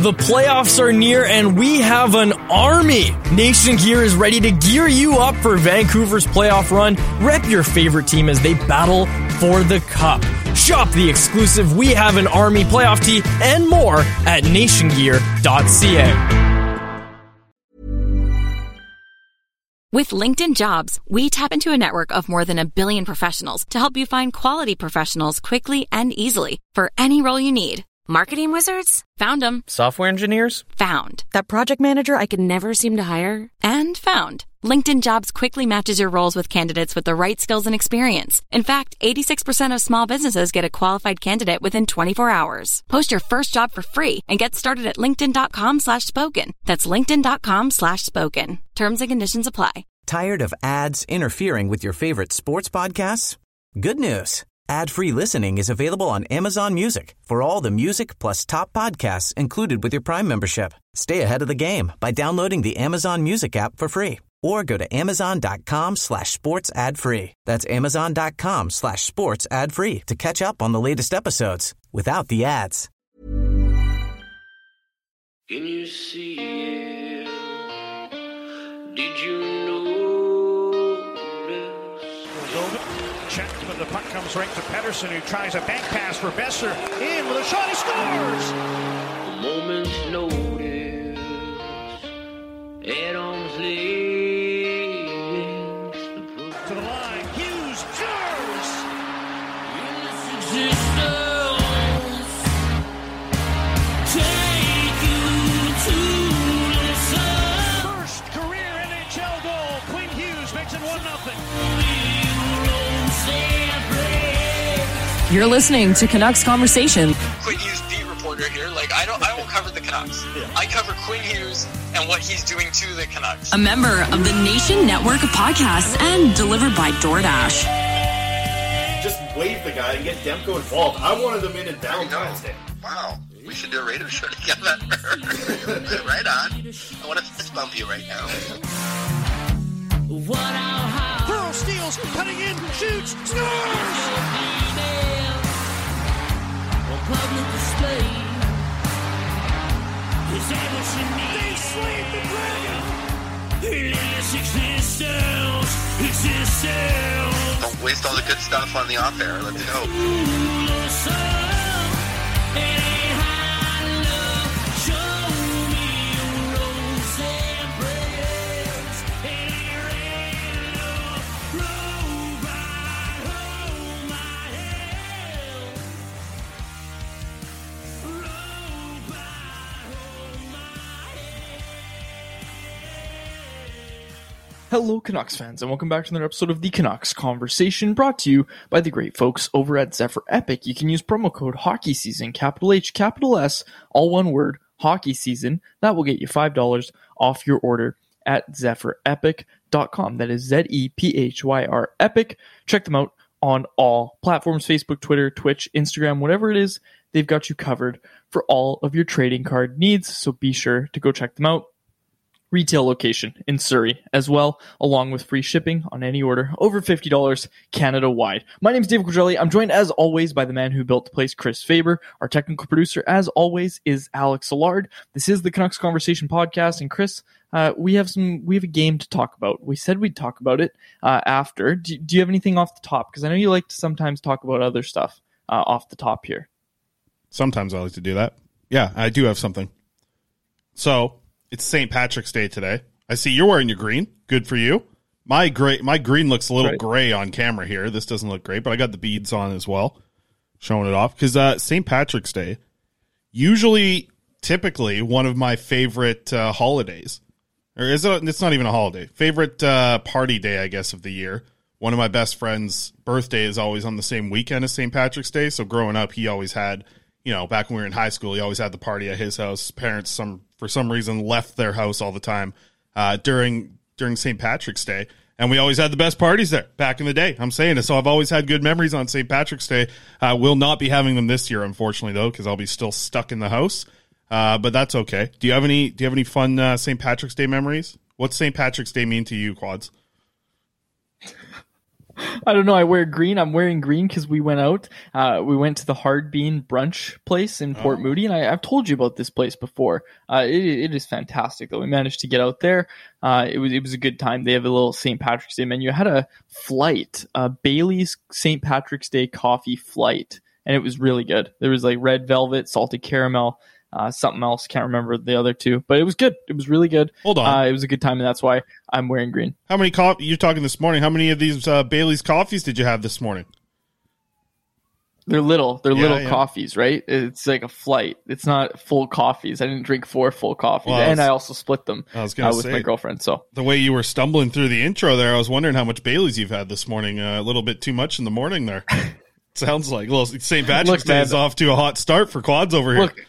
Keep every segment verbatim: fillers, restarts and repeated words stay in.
The playoffs are near and we have an army. Nation Gear is ready to gear you up for Vancouver's playoff run. Rep your favorite team as they battle for the cup. Shop the exclusive We Have an Army playoff tee and more at nation gear dot c a. With LinkedIn Jobs, we tap into a network of more than a billion professionals to help you find quality professionals quickly and easily for any role you need. Marketing wizards? Found them. Software engineers? Found. That project manager I could never seem to hire? And found. LinkedIn Jobs quickly matches your roles with candidates with the right skills and experience. In fact, eighty-six percent of small businesses get a qualified candidate within twenty-four hours. Post your first job for free and get started at linkedin.com slash spoken. That's linkedin.com slash spoken. Terms and conditions apply. Tired of ads interfering with your favorite sports podcasts? Good news. Ad-free listening is available on Amazon Music for all the music plus top podcasts included with your Prime membership. Stay ahead of the game by downloading the Amazon Music app for free or go to amazon.com slash sports ad free. That's amazon.com slash sports ad free to catch up on the latest episodes without the ads. Can you see it? Did you know? Check, but the puck comes right to Pettersson, who tries a bank pass for Besser. In with a shot, he scores! A moment's notice, at arm's length. To the line, Hughes scores! Existence, take you to the sun. First career N H L goal, Quinn Hughes makes it one nothing. You're listening to Canucks Conversation. Quinn Hughes, beat reporter here. Like I don't, I won't cover the Canucks. Yeah. I cover Quinn Hughes and what he's doing to the Canucks. A member of the Nation Network of Podcasts and delivered by DoorDash. Just wave the guy and get Demko involved. I wanted them in in Valentine's Day. Wow, we should do a radio show together. Right on. I want to fist bump you right now. Pearl steals, cutting in, shoots, scores! Public display. Is that what you need? They slayed the dragon! Existence, existence. Don't waste all the good stuff on the off air. Let's go. Hello, Canucks fans, and welcome back to another episode of the Canucks Conversation, brought to you by the great folks over at Zephyr Epic. You can use promo code Hockey Season, capital H, capital S, all one word, Hockey Season. That will get you five dollars off your order at zephyr epic dot com. That is Z E P H Y R Epic. Check them out on all platforms, Facebook, Twitter, Twitch, Instagram, whatever it is, they've got you covered for all of your trading card needs, so be sure to go check them out. Retail location in Surrey as well, along with free shipping on any order over fifty dollars Canada-wide. My name is David Quadrelli. I'm joined as always by the man who built the place, Chris Faber. Our technical producer, as always, is Alex Allard. This is the Canucks Conversation podcast, and Chris, uh, we have some we have a game to talk about. We said we'd talk about it uh, after. Do, do you have anything off the top? Because I know you like to sometimes talk about other stuff uh, off the top here. Sometimes I like to do that. Yeah, I do have something. So it's Saint Patrick's Day today. I see you're wearing your green. Good for you. My gray, my green looks a little right. gray on camera here. This doesn't look great, but I got the beads on as well, showing it off. Because uh, Saint Patrick's Day, usually, typically, one of my favorite uh, holidays. Or is it? It's not even a holiday. Favorite uh, party day, I guess, of the year. One of my best friends' birthday is always on the same weekend as Saint Patrick's Day. So growing up, he always had, you know, back when we were in high school, he always had the party at his house. Parents, some for some reason, left their house all the time uh, during during Saint Patrick's Day. And we always had the best parties there back in the day. I'm saying it. So I've always had good memories on Saint Patrick's Day. Uh, we'll not be having them this year, unfortunately, though, because I'll be still stuck in the house. Uh, but that's okay. Do you have any Do you have any fun uh, Saint Patrick's Day memories? What's Saint Patrick's Day mean to you, Quads? I don't know. I wear green. I'm wearing green because we went out. Uh, we went to the Hard Bean brunch place in Port Oh. Moody, and I, I've told you about this place before. Uh, it, it is fantastic, though. We managed to get out there. Uh, it was it was a good time. They have a little Saint Patrick's Day menu. I had a flight, uh, Bailey's Saint Patrick's Day coffee flight, and it was really good. There was like red velvet, salted caramel, uh, something else. Can't remember the other two, but it was good. It was really good. Hold on. Uh, it was a good time, and that's why I'm wearing green. How many coffee? You're talking this morning. How many of these uh, Bailey's coffees did you have this morning? They're little. They're Yeah, little yeah. coffees, right? It's like a flight. It's not full coffees. I didn't drink four full coffees, Well, I was- and I also split them I was gonna uh, with say- my girlfriend. So The way you were stumbling through the intro there, I was wondering how much Bailey's you've had this morning. Uh, a little bit too much in the morning there. Sounds like well, Saint Patrick's Look, Day man. is off to a hot start for quads over here. look,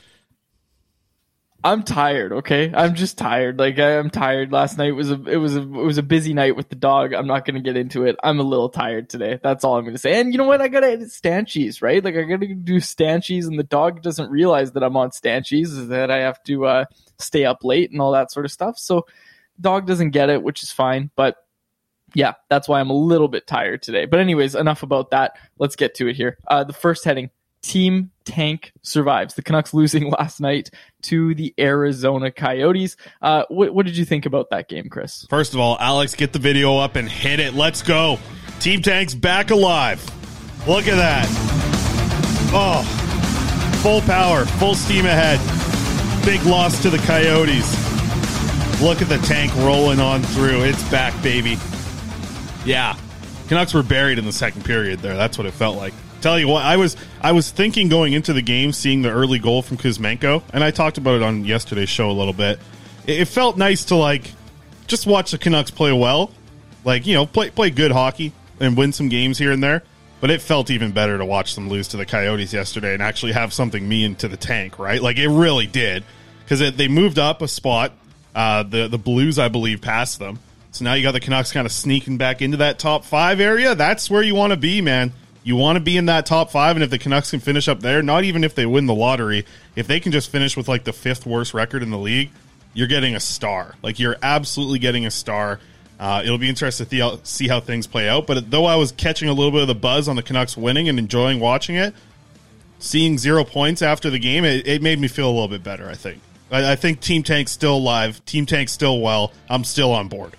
I'm tired. Okay, I'm just tired. Like I'm tired. Last night was a it was a it was a busy night with the dog. I'm not going to get into it. I'm a little tired today. That's all I'm going to say. And you know what? I got to edit Stanchies, right? Like I got to do Stanchies, and the dog doesn't realize that I'm on Stanchies. Is that I have to uh, stay up late and all that sort of stuff. So dog doesn't get it, which is fine. But yeah, that's why I'm a little bit tired today. But anyways, enough about that. Let's get to it here. Uh, the first heading. Team Tank survives. The Canucks losing last night to the Arizona Coyotes. Uh, what, what did you think about that game, Chris? First of all, Alex, get the video up and hit it. Let's go. Team Tank's back alive. Look at that. Oh, full power, full steam ahead. Big loss to the Coyotes. Look at the Tank rolling on through. It's back, baby. Yeah. Canucks were buried in the second period there. That's what it felt like. Tell you what, I was I was thinking going into the game, seeing the early goal from Kuzmenko, and I talked about it on yesterday's show a little bit. It, it felt nice to like just watch the Canucks play well, like you know, play play good hockey and win some games here and there. But it felt even better to watch them lose to the Coyotes yesterday and actually have something mean to the Tank, right? Like it really did, because they moved up a spot. Uh, the the Blues, I believe, passed them, so now you got the Canucks kind of sneaking back into that top five area. That's where you want to be, man. You want to be in that top five, and if the Canucks can finish up there, not even if they win the lottery, if they can just finish with like the fifth worst record in the league, you're getting a star. Like you're absolutely getting a star. Uh, it'll be interesting to see how, see how things play out. But though I was catching a little bit of the buzz on the Canucks winning and enjoying watching it, seeing zero points after the game, it, it made me feel a little bit better, I think. I, I think Team Tank's still alive. Team Tank's still well. I'm still on board.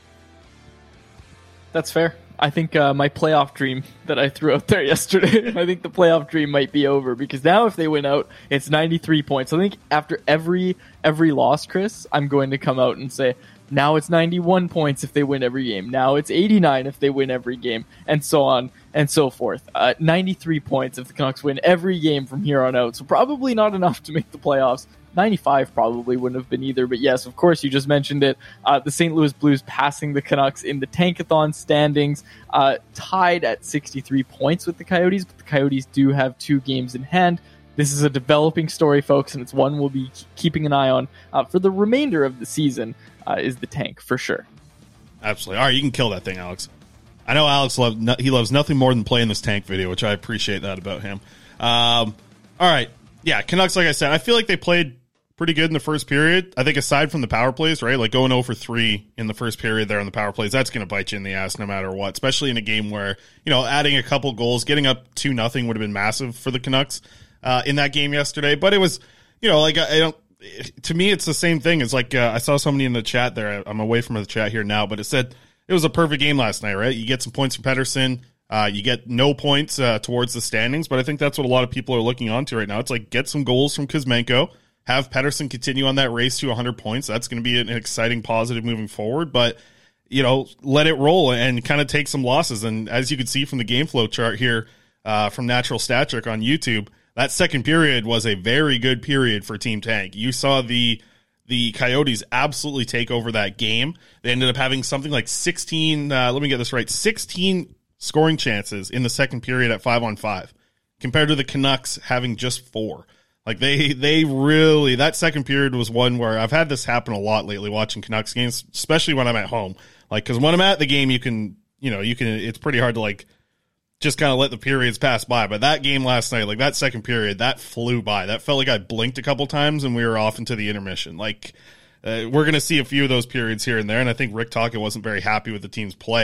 That's fair. I think uh, my playoff dream that I threw out there yesterday, I think the playoff dream might be over, because now if they win out, it's ninety-three points. I think after every every loss, Chris, I'm going to come out and say, now it's ninety-one points if they win every game. Now it's eighty-nine if they win every game, and so on and so forth. Uh, ninety-three points if the Canucks win every game from here on out. So probably not enough to make the playoffs. ninety-five probably wouldn't have been either, but yes, of course, you just mentioned it. Uh, the Saint Louis Blues passing the Canucks in the Tankathon standings, uh, tied at sixty-three points with the Coyotes, but the Coyotes do have two games in hand. This is a developing story, folks, and it's one we'll be keeping an eye on uh, for the remainder of the season, uh, is the Tank, for sure. Absolutely. All right, you can kill that thing, Alex. I know Alex loves no, he loves nothing more than playing this Tank video, which I appreciate that about him. Um, all right, yeah, Canucks, like I said, I feel like they played pretty good in the first period. I think aside from the power plays, right, like going oh for three in the first period there on the power plays, that's going to bite you in the ass no matter what, especially in a game where, you know, adding a couple goals, getting up two nothing would have been massive for the Canucks uh, in that game yesterday. But it was, you know, like I, I don't, to me, it's the same thing. It's like uh, I saw somebody in the chat there. I'm away from the chat here now, but it said it was a perfect game last night, right? You get some points from Pettersson. Uh, you get no points uh, towards the standings, but I think that's what a lot of people are looking onto right now. It's like get some goals from Kuzmenko, have Pettersson continue on that race to one hundred points. That's going to be an exciting positive moving forward, but, you know, let it roll and kind of take some losses. And as you can see from the game flow chart here uh, from Natural Stat Trick on YouTube, that second period was a very good period for Team Tank. You saw the the Coyotes absolutely take over that game. They ended up having something like sixteen, uh, let me get this right, sixteen scoring chances in the second period at five on five, compared to the Canucks having just four. Like they, they really, that second period was one where I've had this happen a lot lately watching Canucks games, especially when I'm at home. Like, cause when I'm at the game, you can, you know, you can, it's pretty hard to like just kind of let the periods pass by. But that game last night, like that second period, that flew by. That felt like I blinked a couple times and we were off into the intermission. Like, uh, we're going to see a few of those periods here and there. And I think Rick Tocchet wasn't very happy with the team's play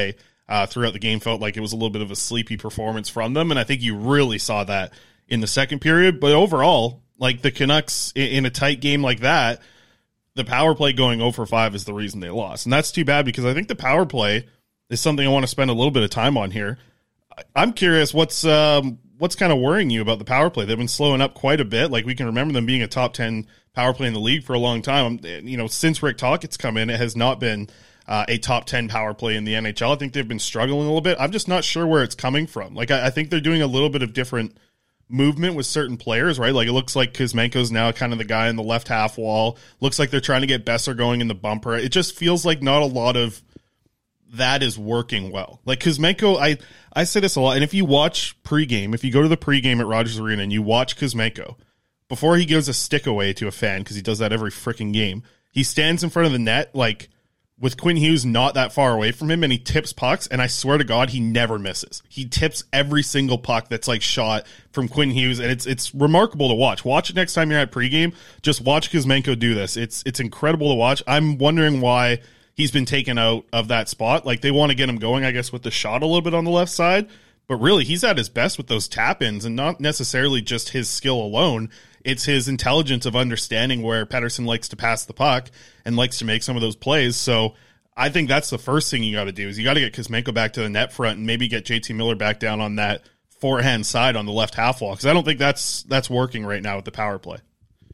uh, throughout the game. Felt like it was a little bit of a sleepy performance from them, and I think you really saw that in the second period. But overall, like the Canucks in, in a tight game like that, the power play going oh for five is the reason they lost. And that's too bad because I think the power play is something I want to spend a little bit of time on here. I'm curious what's um, what's kind of worrying you about the power play. They've been slowing up quite a bit. Like we can remember them being a top ten power play in the league for a long time. You know, since Rick Tocchet's come in, it has not been uh, a top ten power play in the N H L. I think they've been struggling a little bit. I'm just not sure where it's coming from. Like I, I think they're doing a little bit of different movement with certain players, right? Like it looks like Kuzmenko's now kind of the guy in the left half wall. Looks like they're trying to get Besser going in the bumper. It just feels like not a lot of that is working well. Like Kuzmenko, I, I say this a lot, and if you watch pregame, if you go to the pregame at Rogers Arena and you watch Kuzmenko, before he gives a stick away to a fan, because he does that every freaking game, he stands in front of the net, like, with Quinn Hughes not that far away from him, and he tips pucks, and I swear to God, he never misses. He tips every single puck that's, like, shot from Quinn Hughes, and it's it's remarkable to watch. Watch it next time you're at pregame. Just watch Kuzmenko do this. It's it's incredible to watch. I'm wondering why he's been taken out of that spot. Like, they want to get him going, I guess, with the shot a little bit on the left side, but really, he's at his best with those tap-ins, and not necessarily just his skill alone. It's his intelligence of understanding where Pettersson likes to pass the puck and likes to make some of those plays. So I think that's the first thing you got to do is you got to get Kuzmenko back to the net front and maybe get J T Miller back down on that forehand side on the left half wall, because I don't think that's that's working right now with the power play.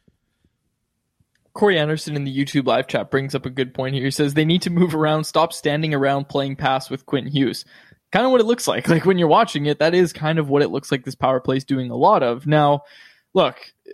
Corey Anderson in the YouTube live chat brings up a good point here. He says they need to move around, stop standing around playing pass with Quinn Hughes. Kind of what it looks like. Like when you're watching it, that is kind of what it looks like this power play is doing a lot of. Now, look,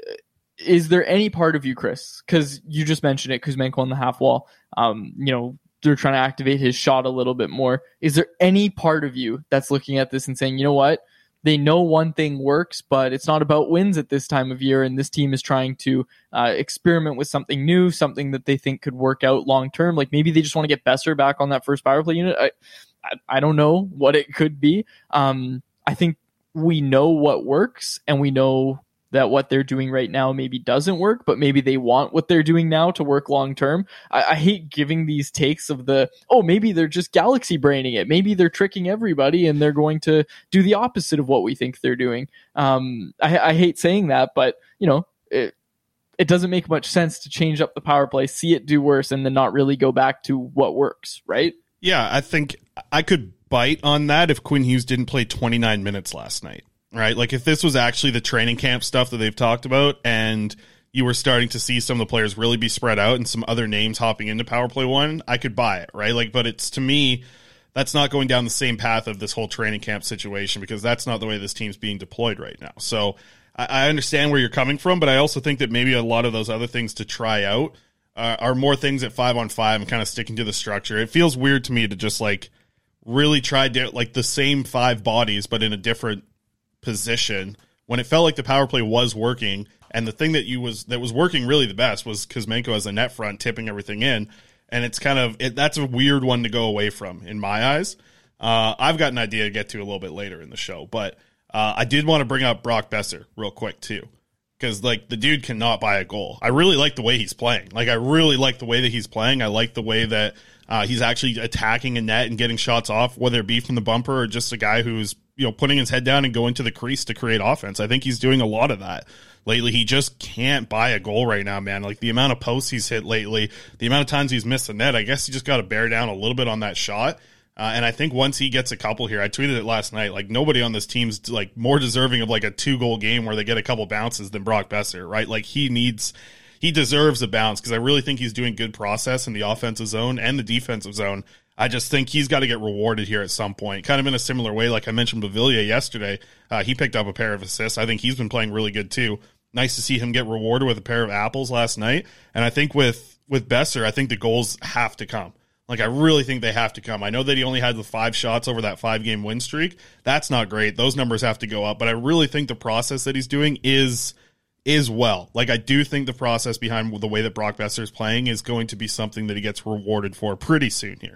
is there any part of you, Chris, because you just mentioned it, Kuzmenko on the half wall, um, you know, they're trying to activate his shot a little bit more. Is there any part of you that's looking at this and saying, you know what, they know one thing works, but it's not about wins at this time of year, and this team is trying to uh, experiment with something new, something that they think could work out long term? Like maybe they just want to get Besser back on that first power play unit. I, I, I don't know what it could be. Um, I think we know what works, and we know that what they're doing right now maybe doesn't work, but maybe they want what they're doing now to work long term. I, I hate giving these takes of the, oh, maybe they're just galaxy braining it. Maybe they're tricking everybody and they're going to do the opposite of what we think they're doing. Um, I, I hate saying that, but you know, it, it doesn't make much sense to change up the power play, see it do worse, and then not really go back to what works, right? Yeah, I think I could bite on that if Quinn Hughes didn't play twenty-nine minutes last night. Right, like if this was actually the training camp stuff that they've talked about and you were starting to see some of the players really be spread out and some other names hopping into power play one, I could buy it, right? Like, but it's, to me, that's not going down the same path of this whole training camp situation, because that's not the way this team's being deployed right now. So I, I understand where you're coming from, but I also think that maybe a lot of those other things to try out uh, are more things at five on five and kind of sticking to the structure. It feels weird to me to just like really try to like the same five bodies, but in a different position when it felt like the power play was working, and the thing that you was that was working really the best was Kuzmenko as a net front tipping everything in, and it's kind of it, that's a weird one to go away from in my eyes. Uh, I've got an idea to get to a little bit later in the show, but uh, I did want to bring up Brock Besser real quick too, because like the dude cannot buy a goal. I really like the way he's playing. Like I really like the way that he's playing. I like the way that uh, he's actually attacking a net and getting shots off, whether it be from the bumper or just a guy who's, you know, putting his head down and going to the crease to create offense. I think he's doing a lot of that lately. He just can't buy a goal right now, man. Like the amount of posts he's hit lately, the amount of times he's missed the net, I guess he just got to bear down a little bit on that shot. Uh, and I think once he gets a couple here, I tweeted it last night, like nobody on this team's like more deserving of like a two goal game where they get a couple bounces than Brock Besser, right? Like he needs, he deserves a bounce, because I really think he's doing good process in the offensive zone and the defensive zone. I just think he's got to get rewarded here at some point, kind of in a similar way. Like I mentioned Beauvillier yesterday, uh, he picked up a pair of assists. I think he's been playing really good too. Nice to see him get rewarded with a pair of apples last night. And I think with, with Besser, I think the goals have to come. Like I really think they have to come. I know that he only had the five shots over that five game win streak. That's not great. Those numbers have to go up. But I really think the process that he's doing is is well. Like I do think the process behind the way that Brock Besser is playing is going to be something that he gets rewarded for pretty soon here.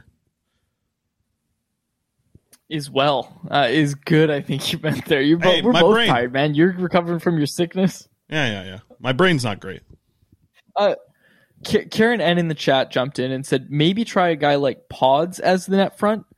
Is well, uh, is good. I think you meant there. You hey, we're both brain. tired, man. You're recovering from your sickness. Yeah, yeah, yeah. My brain's not great. Uh, K- Karen N in the chat jumped in and said maybe try a guy like Pods as the net front.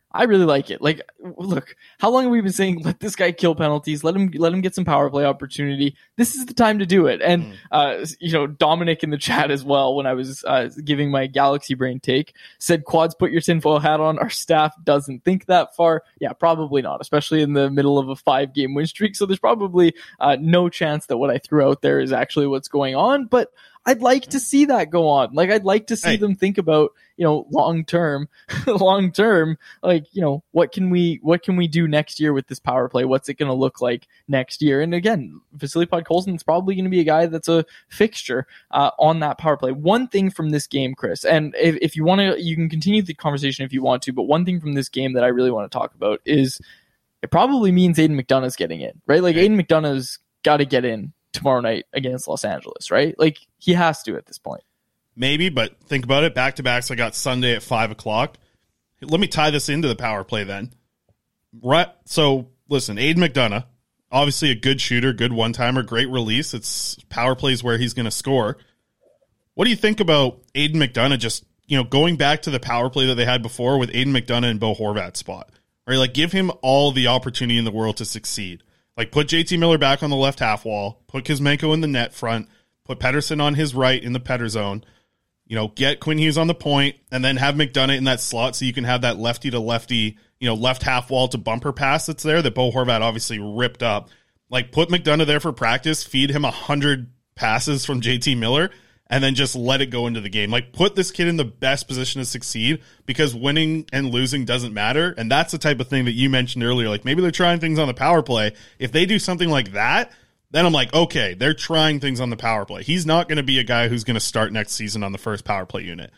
I really like it. Like, look, how long have we been saying, let this guy kill penalties, let him let him get some power play opportunity? This is the time to do it. And, mm. uh, you know, Dominic in the chat as well, when I was uh, giving my Galaxy Brain take, said, Quads, put your tinfoil hat on. Our staff doesn't think that far. Yeah, probably not, especially in the middle of a five-game win streak. So there's probably uh, no chance that what I threw out there is actually what's going on. But I'd like to see that go on. Like, I'd like to see hey. them think about, you know, long term, long term, like, you know, what can we, what can we do next year with this power play? What's it going to look like next year? And again, Vasily Podkolzin is probably going to be a guy that's a fixture uh, on that power play. One thing from this game, Chris, and if, if you want to, you can continue the conversation if you want to, but one thing from this game that I really want to talk about is it probably means Aiden McDonough's getting in, right? Like, Aiden McDonough's got to get in tomorrow night against Los Angeles, right? Like, he has to at this point. Maybe, but think about it. Back-to-backs, I got Sunday at five o'clock. Let me tie this into the power play then. Right. So, listen, Aiden McDonough, obviously a good shooter, good one-timer, great release. It's power plays where he's going to score. What do you think about Aiden McDonough just, you know, going back to the power play that they had before with Aiden McDonough and Bo Horvat's spot? Right? Like, give him all the opportunity in the world to succeed. Like, put J T Miller back on the left half wall, put Kuzmenko in the net front, put Pettersson on his right in the Petter zone, you know, get Quinn Hughes on the point, and then have McDonough in that slot so you can have that lefty to lefty, you know, left half wall to bumper pass that's there that Bo Horvat obviously ripped up. Like, put McDonough there for practice, feed him one hundred passes from J T Miller, and then just let it go into the game. Like, put this kid in the best position to succeed, because winning and losing doesn't matter. And that's the type of thing that you mentioned earlier. Like, maybe they're trying things on the power play. If they do something like that, then I'm like, okay, they're trying things on the power play. He's not going to be a guy who's going to start next season on the first power play unit,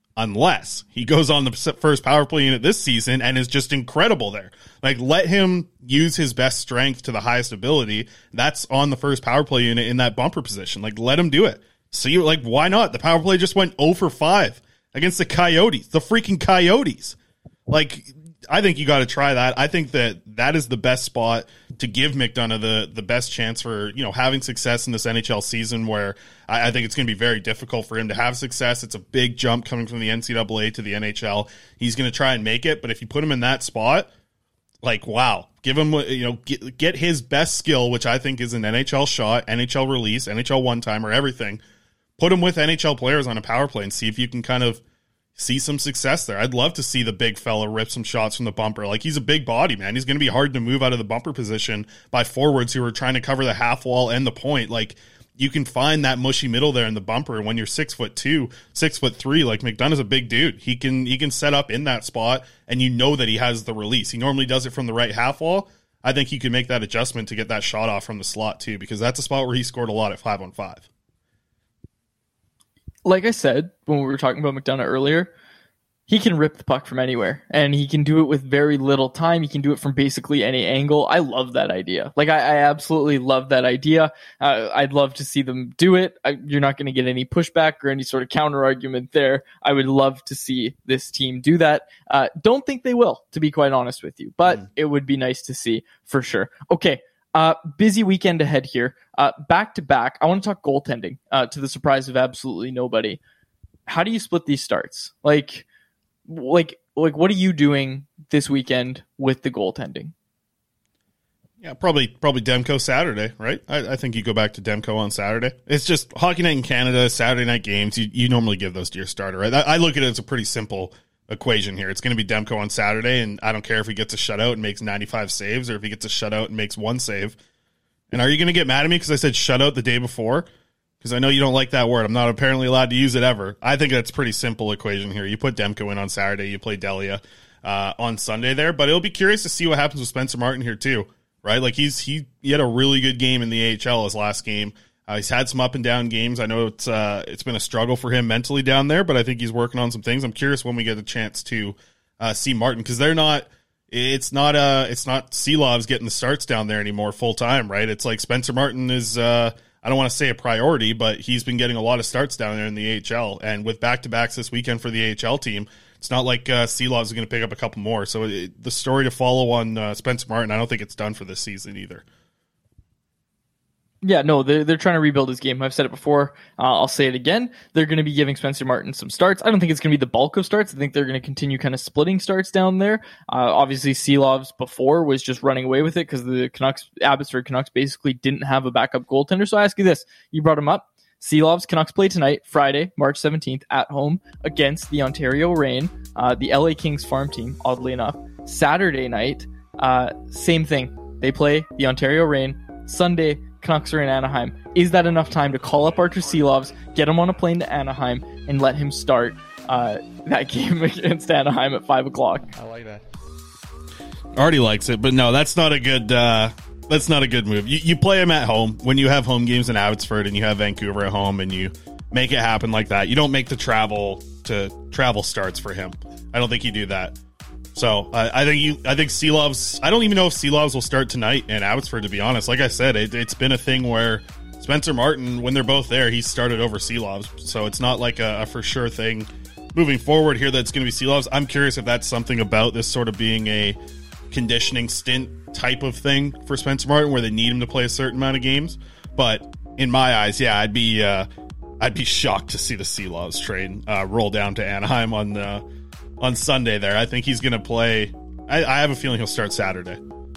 unless he goes on the first power play unit this season and is just incredible there. Like, let him use his best strength to the highest ability. That's on the first power play unit in that bumper position. Like, let him do it. So you're like, why not? The power play just went oh for five against the Coyotes, the freaking Coyotes. Like, I think you got to try that. I think that that is the best spot to give McDonough the, the best chance for, you know, having success in this N H L season, where I, I think it's going to be very difficult for him to have success. It's a big jump coming from the N C double A to the N H L. He's going to try and make it, but if you put him in that spot, like, wow, give him, you know, get, get his best skill, which I think is an N H L shot, N H L release, N H L one-timer, everything. Put him with N H L players on a power play and see if you can kind of see some success there. I'd love to see the big fella rip some shots from the bumper. Like, he's a big body, man. He's going to be hard to move out of the bumper position by forwards who are trying to cover the half wall and the point. Like, you can find that mushy middle there in the bumper when you're six foot two, six foot three. Like, McDonough's a big dude. He can he can set up in that spot, and you know that he has the release. He normally does it from the right half wall. I think he could make that adjustment to get that shot off from the slot too, because that's a spot where he scored a lot at five on five. Like I said, when we were talking about McDonough earlier, he can rip the puck from anywhere, and he can do it with very little time. He can do it from basically any angle. I love that idea. Like, I, I absolutely love that idea. Uh, I'd love to see them do it. I, you're not going to get any pushback or any sort of counter argument there. I would love to see this team do that. Uh, don't think they will, to be quite honest with you, but mm. it would be nice to see for sure. Okay. Uh, busy weekend ahead here. Uh, back to back. I want to talk goaltending, uh, to the surprise of absolutely nobody. How do you split these starts? Like, like, like, what are you doing this weekend with the goaltending? Yeah, probably, probably Demko Saturday, right? I, I think you go back to Demko on Saturday. It's just Hockey Night in Canada, Saturday night games. You, you normally give those to your starter, right? I, I look at it as a pretty simple equation here. It's going to be Demko on Saturday, and I don't care if he gets a shutout and makes ninety-five saves, or if he gets a shutout and makes one save. And are you going to get mad at me because I said shutout the day before? Because I know you don't like that word. I'm not apparently allowed to use it ever. I think that's a pretty simple equation here. You put Demko in on Saturday, you play Delia uh, on Sunday there, but it'll be curious to see what happens with Spencer Martin here too, right? Like, he's he, he had a really good game in the A H L his last game. Uh, he's had some up and down games. I know it's uh, it's been a struggle for him mentally down there, but I think he's working on some things. I'm curious when we get a chance to uh, see Martin, because they're not. It's not uh it's not Silovs getting the starts down there anymore full time, right? It's like Spencer Martin is uh, I don't want to say a priority, but he's been getting a lot of starts down there in the A H L, and with back to backs this weekend for the A H L team, it's not like uh, Silovs is going to pick up a couple more. So it, the story to follow on uh, Spencer Martin, I don't think it's done for this season either. Yeah, no, they're, they're trying to rebuild his game. I've said it before. Uh, I'll say it again. They're going to be giving Spencer Martin some starts. I don't think it's going to be the bulk of starts. I think they're going to continue kind of splitting starts down there. Uh, obviously, Seelovs before was just running away with it because the Canucks, Abbotsford Canucks basically didn't have a backup goaltender. So I ask you this. You brought him up. Seelovs, Canucks play tonight, Friday, March seventeenth, at home against the Ontario Reign, uh, the L A Kings farm team, oddly enough. Saturday night, uh, same thing. They play the Ontario Reign. Sunday, Canucks are in Anaheim. Is that enough time to call up Artur Seelovs, get him on a plane to Anaheim, and let him start uh, that game against Anaheim at five o'clock? I like that. Artie likes it, but no, that's not a good uh, that's not a good move. You, you play him at home when you have home games in Abbotsford and you have Vancouver at home and you make it happen like that. You don't make the travel to travel starts for him. I don't think you do that. So uh, I think you, I think Seelovs. I don't even know if Seelovs will start tonight in Abbotsford. To be honest, like I said, it, it's been a thing where Spencer Martin, when they're both there, he started over Seelovs. So it's not like a, a for sure thing moving forward here that's going to be Seelovs. I'm curious if that's something about this sort of being a conditioning stint type of thing for Spencer Martin, where they need him to play a certain amount of games. But in my eyes, yeah, I'd be uh, I'd be shocked to see the Seelovs train uh, roll down to Anaheim on the. Uh, On Sunday there. I think he's going to play. I, I have a feeling he'll start Saturday.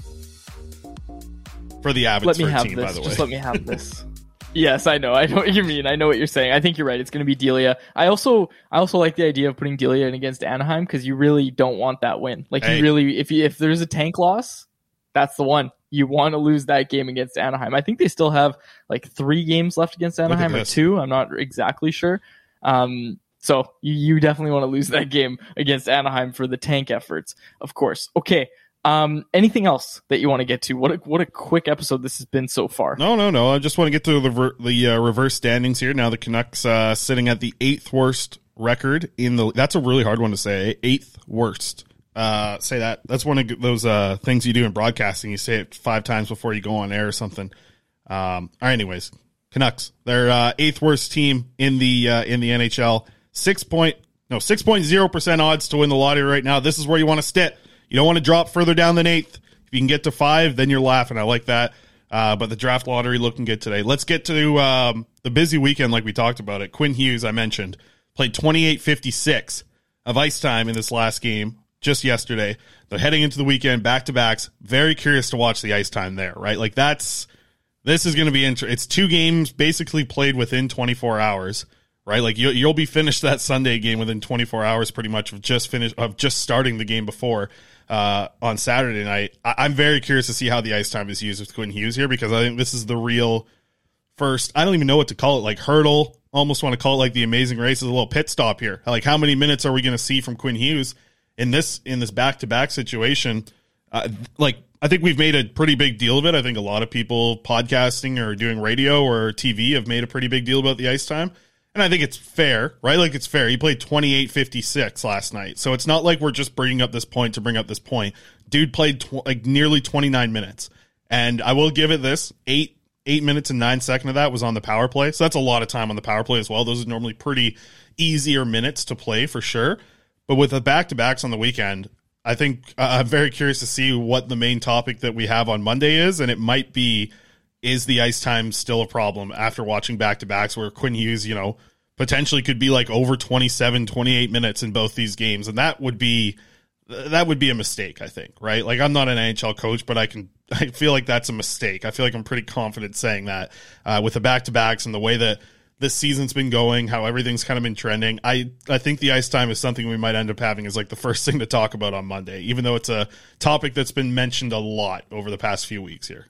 For the Abbotsford let me have team, this. by the way. Just let me have this. Yes, I know. I know what you mean. I know what you're saying. I think you're right. It's going to be Delia. I also I also like the idea of putting Delia in against Anaheim because you really don't want that win. Like, hey. you really, if you, if there's a tank loss, that's the one. You want to lose that game against Anaheim. I think they still have like three games left against Anaheim or two. I'm not exactly sure. Um, So you, you definitely want to lose that game against Anaheim for the tank efforts, of course. Okay. Um, anything else that you want to get to? What a, what a quick episode this has been so far. No, no, no. I just want to get to the ver- the uh, reverse standings here. Now the Canucks uh, sitting at the eighth worst record in the. That's a really hard one to say. Eighth worst. Uh, say that. That's one of those uh, things you do in broadcasting. You say it five times before you go on air or something. Um, all right, anyways, Canucks. They're uh, eighth worst team in the uh, in the N H L. Six point no six point zero percent odds to win the lottery right now. This is where you want to sit. You don't want to drop further down than eighth. If you can get to five, then you're laughing. I like that. Uh, but the draft lottery looking good today. Let's get to um, the busy weekend like we talked about it. Quinn Hughes, I mentioned, played twenty-eight fifty-six of ice time in this last game just yesterday. They're heading into the weekend, back-to-backs. Very curious to watch the ice time there, right? Like that's this is going to be interesting. It's two games basically played within twenty-four hours. Right, like you, you'll be finished that Sunday game within twenty-four hours, pretty much of just finish of just starting the game before uh, on Saturday night. I, I'm very curious to see how the ice time is used with Quinn Hughes here because I think this is the real first. I don't even know what to call it, like hurdle. Almost want to call it like the Amazing Race is a little pit stop here. Like how many minutes are we going to see from Quinn Hughes in this in this back to back situation? Uh, like I think we've made a pretty big deal of it. I think a lot of people podcasting or doing radio or T V have made a pretty big deal about the ice time. And I think it's fair, right? Like it's fair. He played twenty-eight fifty-six last night. So it's not like we're just bringing up this point to bring up this point. Dude played tw- like nearly twenty-nine minutes. And I will give it this, eight eight minutes and nine seconds of that was on the power play. So that's a lot of time on the power play as well. Those are normally pretty easier minutes to play for sure. But with the back-to-backs on the weekend, I think uh, I'm very curious to see what the main topic that we have on Monday is. And it might be, is the ice time still a problem after watching back-to-backs where Quinn Hughes, you know, potentially could be like over twenty-seven, twenty-eight minutes in both these games. And that would be, that would be a mistake, I think, right? Like I'm not an N H L coach, but I can, I feel like that's a mistake. I feel like I'm pretty confident saying that uh, with the back-to-backs and the way that this season's been going, how everything's kind of been trending. I, I think the ice time is something we might end up having as like the first thing to talk about on Monday, even though it's a topic that's been mentioned a lot over the past few weeks here.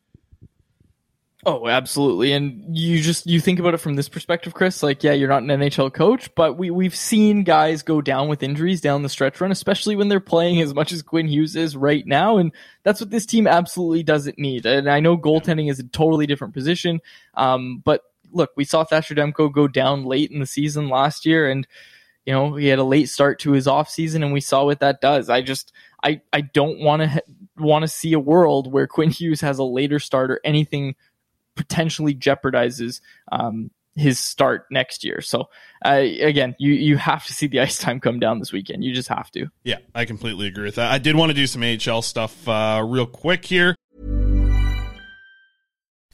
Oh, absolutely. And you just, you think about it from this perspective, Chris, like, yeah, you're not an N H L coach, but we, we've seen guys go down with injuries down the stretch run, especially when they're playing as much as Quinn Hughes is right now. And that's what this team absolutely doesn't need. And I know goaltending is a totally different position. Um, but look, we saw Thatcher Demko go down late in the season last year, and, you know, he had a late start to his off season, and we saw what that does. I just, I, I don't want to, want to see a world where Quinn Hughes has a later start or anything potentially jeopardizes um, his start next year. So uh, again, you, you have to see the ice time come down this weekend. You just have to. Yeah, I completely agree with that. I did want to do some A H L stuff uh, real quick here.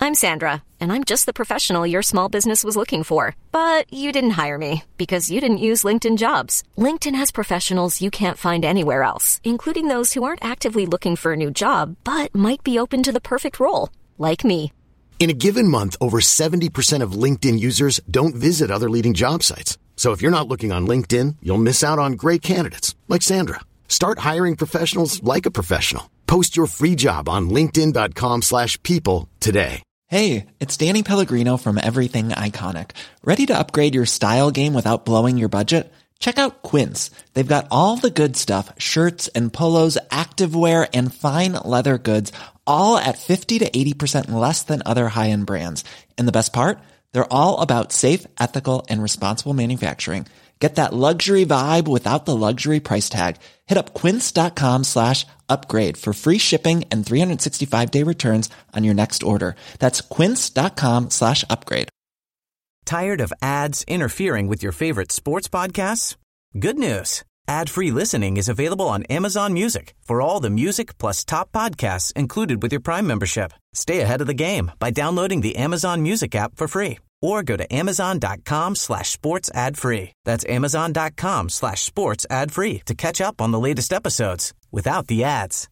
I'm Sandra, and I'm just the professional your small business was looking for. But you didn't hire me because you didn't use LinkedIn Jobs. LinkedIn has professionals you can't find anywhere else, including those who aren't actively looking for a new job, but might be open to the perfect role, like me. In a given month, over seventy percent of LinkedIn users don't visit other leading job sites. So if you're not looking on LinkedIn, you'll miss out on great candidates like Sandra. Start hiring professionals like a professional. Post your free job on linkedin.com slash people today. Hey, it's Danny Pellegrino from Everything Iconic. Ready to upgrade your style game without blowing your budget? Check out Quince. They've got all the good stuff, shirts and polos, activewear, and fine leather goods, all at fifty to eighty percent less than other high-end brands. And the best part? They're all about safe, ethical, and responsible manufacturing. Get that luxury vibe without the luxury price tag. Hit up quince.com slash upgrade for free shipping and three sixty-five day returns on your next order. That's quince.com slash upgrade. Tired of ads interfering with your favorite sports podcasts? Good news. Ad-free listening is available on Amazon Music for all the music plus top podcasts included with your Prime membership. Stay ahead of the game by downloading the Amazon Music app for free or go to amazon.com slash sports ad free. That's amazon.com slash sports ad free to catch up on the latest episodes without the ads.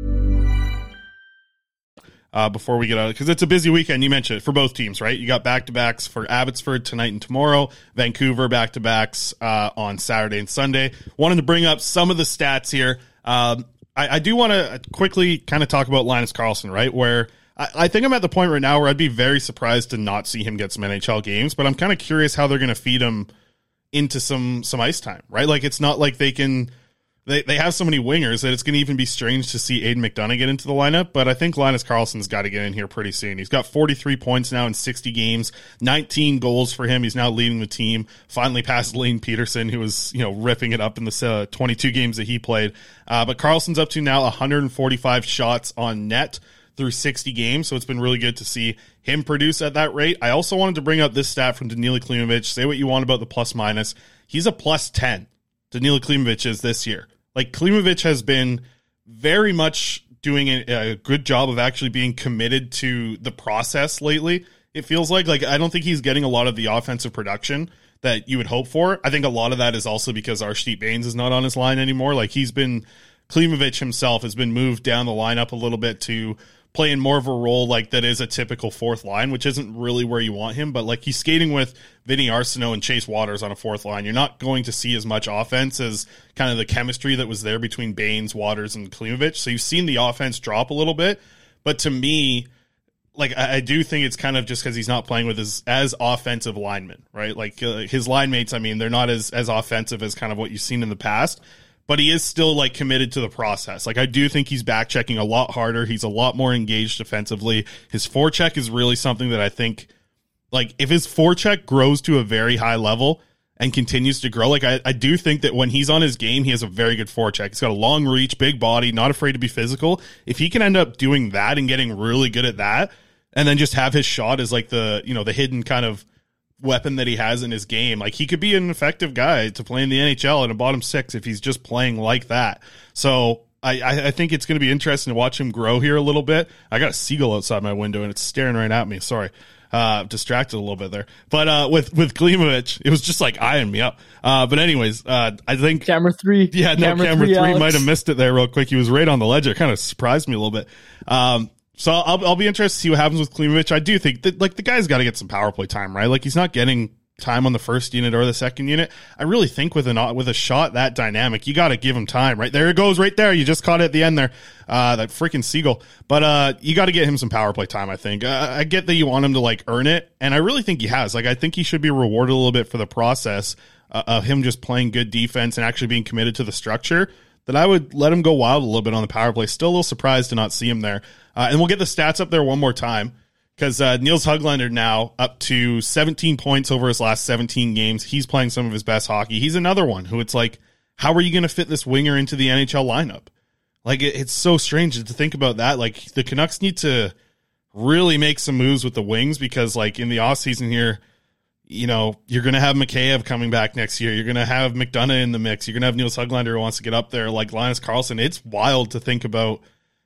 Uh, before we get out, because it's a busy weekend, you mentioned it, for both teams, right? You got back-to-backs for Abbotsford tonight and tomorrow, Vancouver back-to-backs uh, on Saturday and Sunday. Wanted to bring up some of the stats here. Um, I, I do want to quickly kind of talk about Linus Karlsson, right, where I, I think I'm at the point right now where I'd be very surprised to not see him get some N H L games, but I'm kind of curious how they're going to feed him into some some ice time, right? Like, it's not like they can... They they have so many wingers that it's going to even be strange to see Aiden McDonough get into the lineup, but I think Linus Karlsson's got to get in here pretty soon. He's got forty-three points now in sixty games, nineteen goals for him. He's now leading the team, finally past Lane Peterson, who was, you know, ripping it up in the uh, twenty-two games that he played. Uh, but Karlsson's up to now one hundred forty-five shots on net through sixty games, so it's been really good to see him produce at that rate. I also wanted to bring up this stat from Danila Klimovich. Say what you want about the plus-minus. He's a plus ten, Danila Klimovich is this year. Like, Klimovich has been very much doing a, a good job of actually being committed to the process lately. It feels like, like, I don't think he's getting a lot of the offensive production that you would hope for. I think a lot of that is also because Arshdeep Bains is not on his line anymore. Like, he's been, Klimovich himself has been moved down the lineup a little bit to play in more of a role like that is a typical fourth line, which isn't really where you want him, but like he's skating with Vinny Arsenault and Chase Waters on a fourth line. You're not going to see as much offense as kind of the chemistry that was there between Bains, Waters, and Klimovich. So you've seen the offense drop a little bit, but to me, like I, I do think it's kind of just because he's not playing with his as offensive linemen, right? Like uh, his line mates, I mean, they're not as as offensive as kind of what you've seen in the past. But he is still, like, committed to the process. Like, I do think he's back-checking a lot harder. He's a lot more engaged defensively. His forecheck is really something that I think, like, if his forecheck grows to a very high level and continues to grow, like, I, I do think that when he's on his game, he has a very good forecheck. He's got a long reach, big body, not afraid to be physical. If he can end up doing that and getting really good at that, and then just have his shot as, like, the, you know, the hidden kind of weapon that he has in his game, like he could be an effective guy to play in the N H L in a bottom six if he's just playing like that. So I, I think it's going to be interesting to watch him grow here a little bit. I got a seagull outside my window and it's staring right at me. Sorry. Uh, distracted a little bit there. But uh, with, with Klimovich, it was just like eyeing me up. Uh, but anyways, uh, I think... Camera three. Yeah, no, camera, camera three, three might have missed it there real quick. He was right on the ledge. It kind of surprised me a little bit. Um, So I'll I'll be interested to see what happens with Klimovich. I do think that, like, the guy's got to get some power play time, right? Like, he's not getting time on the first unit or the second unit. I really think with an with a shot that dynamic, you got to give him time, right? There it goes right there. You just caught it at the end there, uh, that freaking seagull. But uh, you got to get him some power play time, I think. Uh, I get that you want him to, like, earn it, and I really think he has. Like, I think he should be rewarded a little bit for the process uh, of him just playing good defense and actually being committed to the structure. That I would let him go wild a little bit on the power play. Still a little surprised to not see him there. Uh, and we'll get the stats up there one more time because uh, Niels Höglander now up to seventeen points over his last seventeen games. He's playing some of his best hockey. He's another one who it's like, how are you going to fit this winger into the N H L lineup? Like, it, it's so strange to think about that. Like, the Canucks need to really make some moves with the wings because, like, in the offseason here, you know, you're going to have Mikheyev coming back next year. You're going to have McDonough in the mix. You're going to have Niels Höglander who wants to get up there like Linus Karlsson. It's wild to think about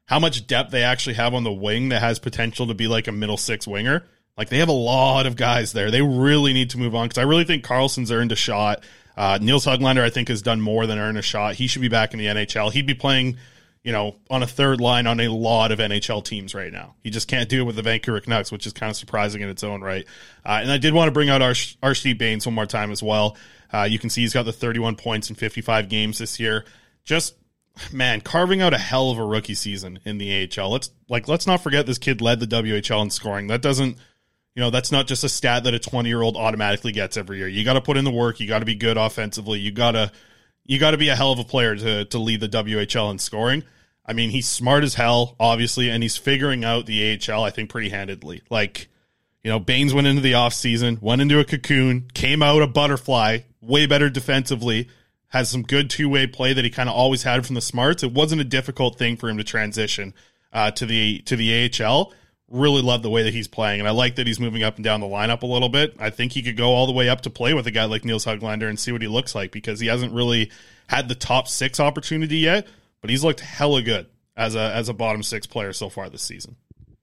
how much depth they actually have on the wing that has potential to be like a middle six winger. Like, they have a lot of guys there. They really need to move on because I really think Carlson's earned a shot. Uh, Niels Höglander, I think, has done more than earn a shot. He should be back in the N H L. He'd be playing, you know, on a third line on a lot of N H L teams right now. He just can't do it with the Vancouver Canucks, which is kind of surprising in its own right. Uh, and I did want to bring out Arsh- Arshdeep Bains one more time as well. Uh, you can see he's got the thirty-one points in fifty-five games this year. Just, man, carving out a hell of a rookie season in the A H L. Let's like let's not forget this kid led the W H L in scoring. That doesn't, you know, that's not just a stat that a twenty-year-old automatically gets every year. You got to put in the work. You got to be good offensively. You got to you got to be a hell of a player to to lead the W H L in scoring. I mean, he's smart as hell, obviously, and he's figuring out the A H L, I think, pretty handedly. Like, you know, Bains went into the offseason, went into a cocoon, came out a butterfly, way better defensively, has some good two-way play that he kind of always had from the smarts. It wasn't a difficult thing for him to transition uh, to the to the A H L. Really love the way that he's playing, and I like that he's moving up and down the lineup a little bit. I think he could go all the way up to play with a guy like Niels Höglander and see what he looks like, because he hasn't really had the top six opportunity yet, but he's looked hella good as a as a bottom six player so far this season.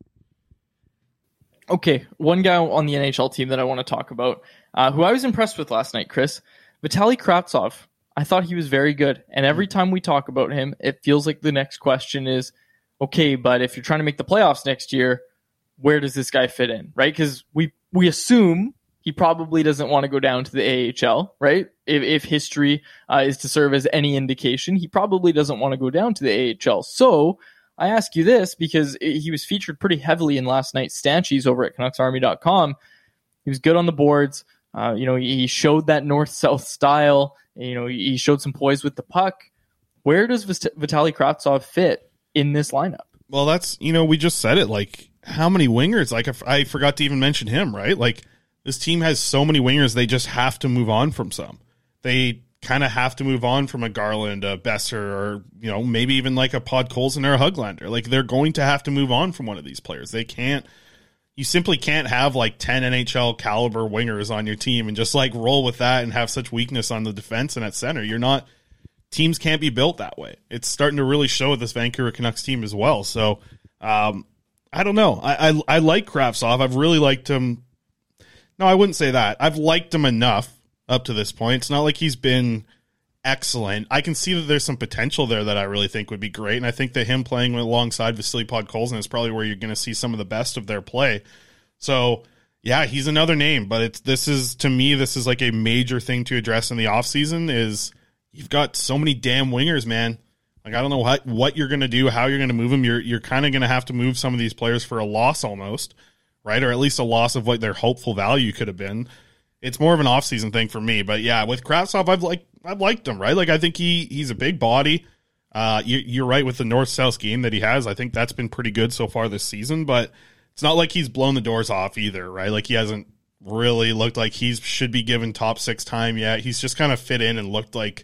Okay, one guy on the N H L team that I want to talk about, uh, who I was impressed with last night, Chris, Vitaly Kravtsov. I thought he was very good, and every time we talk about him, it feels like the next question is, okay, but if you're trying to make the playoffs next year, where does this guy fit in, right? Because we we assume he probably doesn't want to go down to the A H L, right? If, if history uh, is to serve as any indication, he probably doesn't want to go down to the A H L. So I ask you this because he was featured pretty heavily in last night's Stanchies over at Canucks Army dot com. He was good on the boards. Uh, you know, he showed that north-south style. You know, he showed some poise with the puck. Where does Vitaly Kravtsov fit in this lineup? Well, that's, you know, we just said it, like, how many wingers? Like, I forgot to even mention him, right? Like, this team has so many wingers, they just have to move on from some. They kind of have to move on from a Garland, a Besser, or, you know, maybe even like a Podkolzin or a Höglander. Like, they're going to have to move on from one of these players. They can't, you simply can't have like ten N H L caliber wingers on your team and just like roll with that and have such weakness on the defense and at center. You're not, teams can't be built that way. It's starting to really show with this Vancouver Canucks team as well. So, um, I don't know. I, I I like Kravtsov. I've really liked him. No, I wouldn't say that. I've liked him enough up to this point. It's not like he's been excellent. I can see that there's some potential there that I really think would be great, and I think that him playing alongside Vasily Podkolzin is probably where you're going to see some of the best of their play. So, yeah, he's another name, but it's this is, to me, this is like a major thing to address in the offseason is you've got so many damn wingers, man. Like, I don't know what, what you're going to do, how you're going to move them. You're you're kind of going to have to move some of these players for a loss almost, right? Or at least a loss of what their hopeful value could have been. It's more of an offseason thing for me. But, yeah, with Kravtsov, I've, like, I've liked him, right? Like, I think he he's a big body. Uh, you, you're right with the north-south game that he has. I think that's been pretty good so far this season. But it's not like he's blown the doors off either, right? Like, he hasn't really looked like he should be given top six time yet. He's just kind of fit in and looked like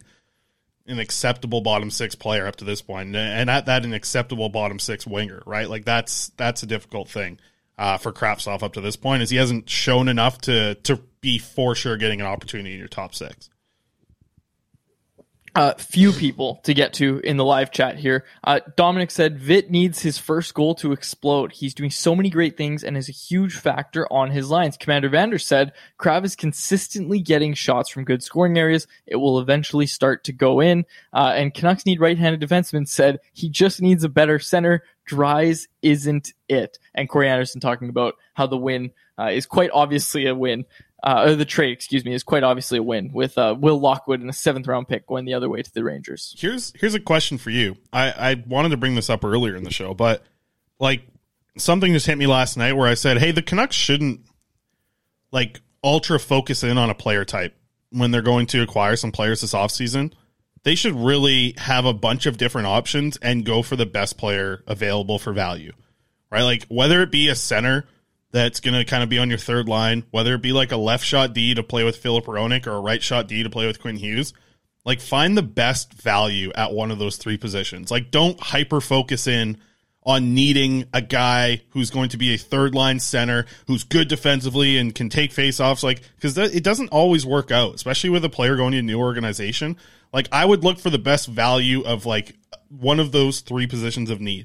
an acceptable bottom six player up to this point, and at that, an acceptable bottom six winger, right? Like that's that's a difficult thing uh, for Kravtsov up to this point, is he hasn't shown enough to to be for sure getting an opportunity in your top six. Uh, few people to get to in the live chat here. Uh, Dominic said, Vit needs his first goal to explode. He's doing so many great things and is a huge factor on his lines. Commander Vander said, Krav is consistently getting shots from good scoring areas. It will eventually start to go in. Uh, and Canucks need right-handed defensemen said, he just needs a better center. Dries isn't it. And Corey Anderson talking about how the win uh, is quite obviously a win. Uh, or the trade, excuse me, is quite obviously a win with uh, Will Lockwood and a seventh round pick going the other way to the Rangers. Here's here's a question for you. I, I wanted to bring this up earlier in the show, but like something just hit me last night where I said, hey, the Canucks shouldn't like ultra focus in on a player type when they're going to acquire some players this offseason. They should really have a bunch of different options and go for the best player available for value, right? Like whether it be a center that's going to kind of be on your third line, whether it be like a left shot D to play with Filip Hronek or a right shot D to play with Quinn Hughes, like find the best value at one of those three positions. Like don't hyper focus in on needing a guy who's going to be a third line center, who's good defensively and can take faceoffs, like, because it doesn't always work out, especially with a player going to a new organization. Like I would look for the best value of like one of those three positions of need.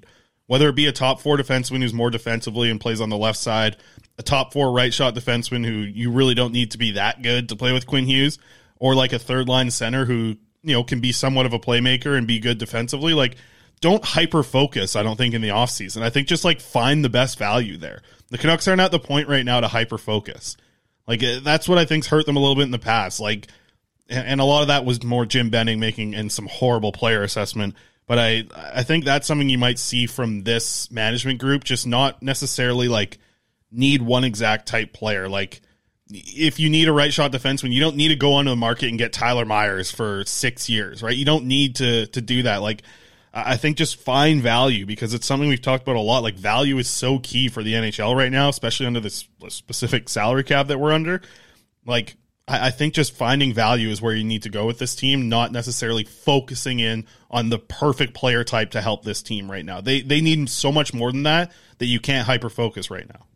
whether it be a top four defenseman who's more defensively and plays on the left side, a top four right shot defenseman who you really don't need to be that good to play with Quinn Hughes, or like a third line center who, you know, can be somewhat of a playmaker and be good defensively. Like, don't hyper focus, I don't think, in the offseason. I think just like find the best value there. The Canucks aren't at the point right now to hyper focus. Like, that's what I think's hurt them a little bit in the past. Like, and a lot of that was more Jim Benning making and some horrible player assessment. But I, I think that's something you might see from this management group, just not necessarily like need one exact type player. Like, if you need a right shot defenseman, you don't need to go onto the market and get Tyler Myers for six years, right? You don't need to to do that. Like, I think just find value, because it's something we've talked about a lot. Like, value is so key for the N H L right now, especially under this specific salary cap that we're under. Like, I think just finding value is where you need to go with this team, not necessarily focusing in on the perfect player type to help this team right now. They they need so much more than that that you can't hyper-focus right now.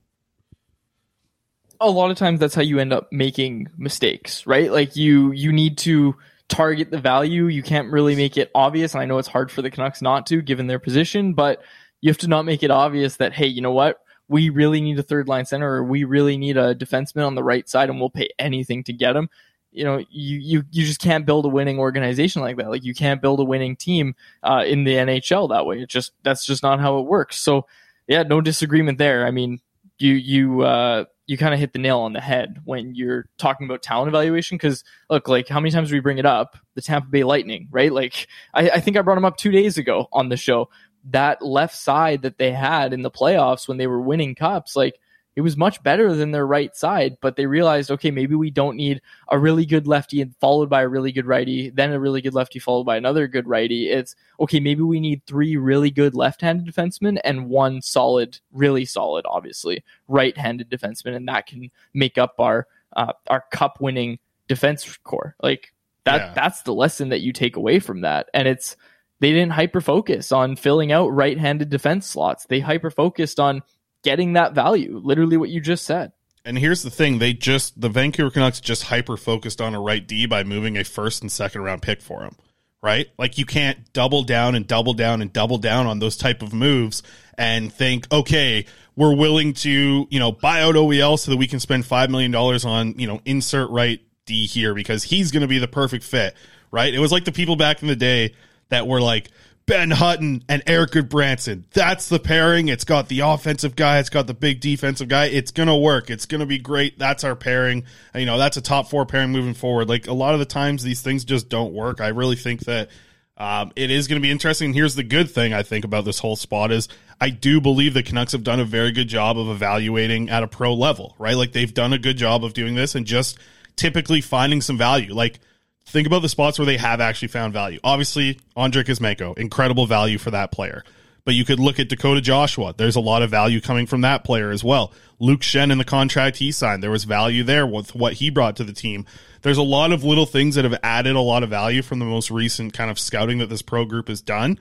A lot of times that's how you end up making mistakes, right? Like, you you need to target the value. You can't really make it obvious, and I know it's hard for the Canucks not to, given their position, but you have to not make it obvious that, hey, you know what? We really need a third line center, or we really need a defenseman on the right side, and we'll pay anything to get him. You know, you you you just can't build a winning organization like that. Like, you can't build a winning team uh, in the N H L that way. It just that's just not how it works. So, yeah, no disagreement there. I mean, you you uh, you kind of hit the nail on the head when you're talking about talent evaluation. Because look, like, how many times do we bring it up? The Tampa Bay Lightning, right? Like, I, I think I brought them up two days ago on the show. That left side that they had in the playoffs when they were winning cups, like, it was much better than their right side, but they realized, okay, maybe we don't need a really good lefty and followed by a really good righty, then a really good lefty followed by another good righty. It's, okay, maybe we need three really good left-handed defensemen and one solid, really solid, obviously, right-handed defenseman, and that can make up our uh, our cup-winning defense core. Like, that yeah. that's the lesson that you take away from that, and it's, they didn't hyper-focus on filling out right-handed defense slots. They hyper-focused on getting that value, literally what you just said. And here's the thing. They just, the Vancouver Canucks just hyper-focused on a right D by moving a first and second round pick for him, right? Like, you can't double down and double down and double down on those type of moves and think, okay, we're willing to, you know, buy out O E L so that we can spend five million dollars on, you know, insert right D here because he's going to be the perfect fit, right? It was like the people back in the day that were like, Ben Hutton and Eric Goodbranson. That's the pairing. It's got the offensive guy. It's got the big defensive guy. It's going to work. It's going to be great. That's our pairing. You know, that's a top four pairing moving forward. Like, a lot of the times these things just don't work. I really think that um, it is going to be interesting. And here's the good thing, I think, about this whole spot is I do believe the Canucks have done a very good job of evaluating at a pro level, right? Like, they've done a good job of doing this and just typically finding some value. Like, think about the spots where they have actually found value. Obviously, Andrei Kuzmenko, incredible value for that player. But you could look at Dakota Joshua. There's a lot of value coming from that player as well. Luke Schenn in the contract he signed, there was value there with what he brought to the team. There's a lot of little things that have added a lot of value from the most recent kind of scouting that this pro group has done.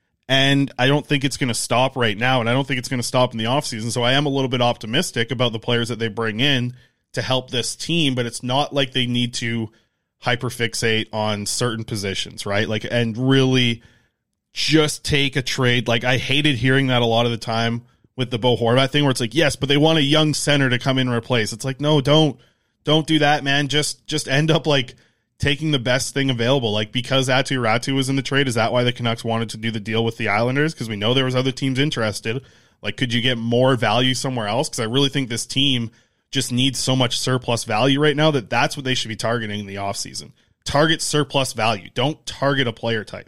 And I don't think it's going to stop right now, and I don't think it's going to stop in the offseason. So I am a little bit optimistic about the players that they bring in to help this team, but it's not like they need to hyperfixate on certain positions, right? Like, and really just take a trade. Like, I hated hearing that a lot of the time with the Bo Horvat thing, where it's like, yes, but they want a young center to come in and replace. It's like, no, don't, don't do that, man. Just, just end up like taking the best thing available. Like, because Aatu Räty was in the trade, is that why the Canucks wanted to do the deal with the Islanders? Because we know there was other teams interested. Like, could you get more value somewhere else? Because I really think this team just needs so much surplus value right now that that's what they should be targeting in the offseason. Target surplus value. Don't target a player type.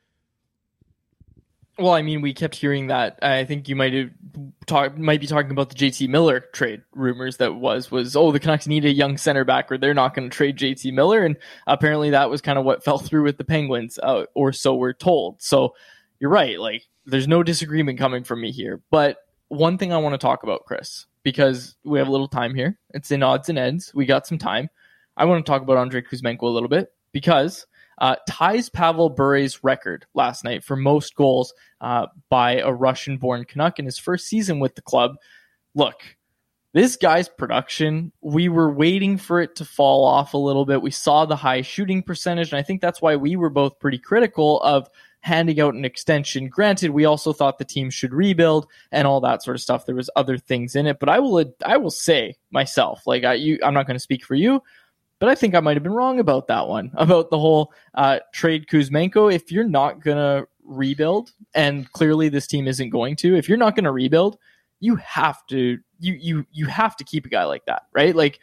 Well, I mean, we kept hearing that. I think you might have talk, might be talking about the J T Miller trade rumors that was, was, oh, the Canucks need a young center back or they're not going to trade J T Miller. And apparently that was kind of what fell through with the Penguins, uh, or so we're told. So you're right. Like, there's no disagreement coming from me here. But one thing I want to talk about, Chris, because we have a little time here. It's in odds and ends. We got some time. I want to talk about Andrei Kuzmenko a little bit because uh, ties Pavel Bure's record last night for most goals uh, by a Russian-born Canuck in his first season with the club. Look, this guy's production, we were waiting for it to fall off a little bit. We saw the high shooting percentage, and I think that's why we were both pretty critical of, handing out an extension. Granted, we also thought the team should rebuild and all that sort of stuff. There was other things in it, but I will I will say myself, like I, you, I'm not going to speak for you, but I think I might have been wrong about that one, about the whole uh, trade Kuzmenko. If you're not going to rebuild, and clearly this team isn't going to, if you're not going to rebuild, you have to you you you have to keep a guy like that, right? Like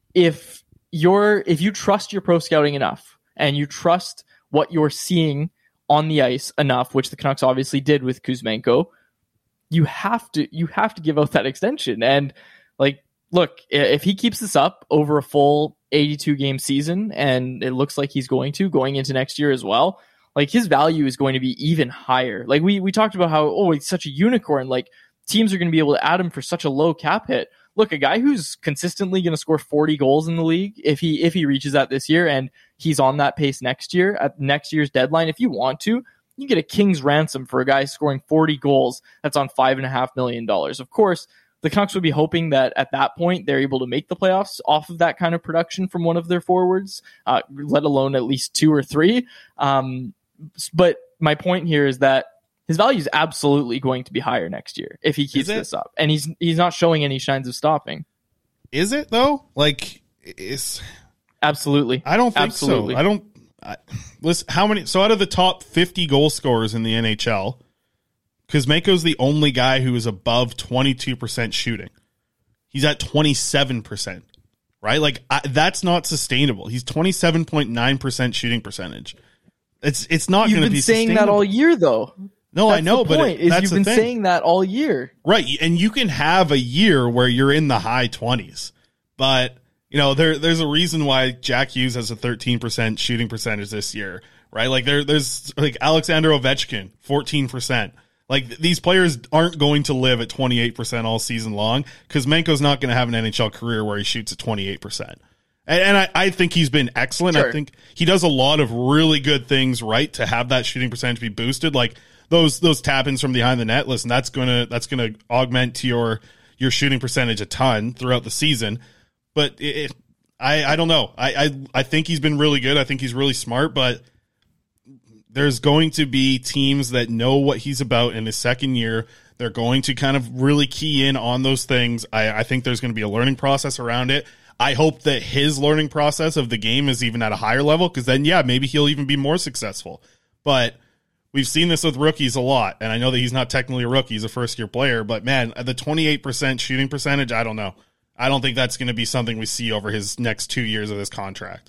if you're if you trust your pro scouting enough and you trust what you're seeing on the ice enough, which the Canucks obviously did with Kuzmenko, you have to you have to give out that extension. And like, look, if he keeps this up over a full eighty-two game season, and it looks like he's going to going into next year as well, like his value is going to be even higher. Like we we talked about how, oh, he's such a unicorn, like teams are going to be able to add him for such a low cap hit. Look, a guy who's consistently going to score forty goals in the league, if he if he reaches that this year, and he's on that pace next year at next year's deadline, if you want to, you get a king's ransom for a guy scoring forty goals that's on five and a half million dollars. Of course, the Canucks would be hoping that at that point they're able to make the playoffs off of that kind of production from one of their forwards, uh, let alone at least two or three. Um, but my point here is that his value is absolutely going to be higher next year if he keeps this up, and he's he's not showing any signs of stopping. Is it though? Like, is absolutely? I don't think absolutely. so. I don't. I, listen, how many? So out of the top fifty goal scorers in the N H L, Kuzmenko's the only guy who is above twenty-two percent shooting. He's at twenty-seven percent, right? Like I, that's not sustainable. He's twenty-seven point nine percent shooting percentage. It's it's not going to be You've been saying that sustainable. all year, though. No, that's I know, the but point, it, is that's you've the been thing. saying that all year, right? And you can have a year where you're in the high twenties, but you know there there's a reason why Jack Hughes has a thirteen percent shooting percentage this year, right? Like there there's like Alexander Ovechkin, fourteen percent. Like these players aren't going to live at twenty-eight percent all season long, because Menko's not going to have an N H L career where he shoots at twenty-eight percent. And, and I, I think he's been excellent. Sure. I think he does a lot of really good things right to have that shooting percentage be boosted. Like those those tap-ins from behind the net, listen, that's gonna that's gonna augment to your your shooting percentage a ton throughout the season. But it, it, I I don't know. I, I I think he's been really good. I think he's really smart, but there's going to be teams that know what he's about in his second year. They're going to kind of really key in on those things. I, I think there's going to be a learning process around it. I hope that his learning process of the game is even at a higher level, because then, yeah, maybe he'll even be more successful. But we've seen this with rookies a lot, and I know that he's not technically a rookie. He's a first-year player. But, man, the twenty-eight percent shooting percentage, I don't know. I don't think that's going to be something we see over his next two years of his contract.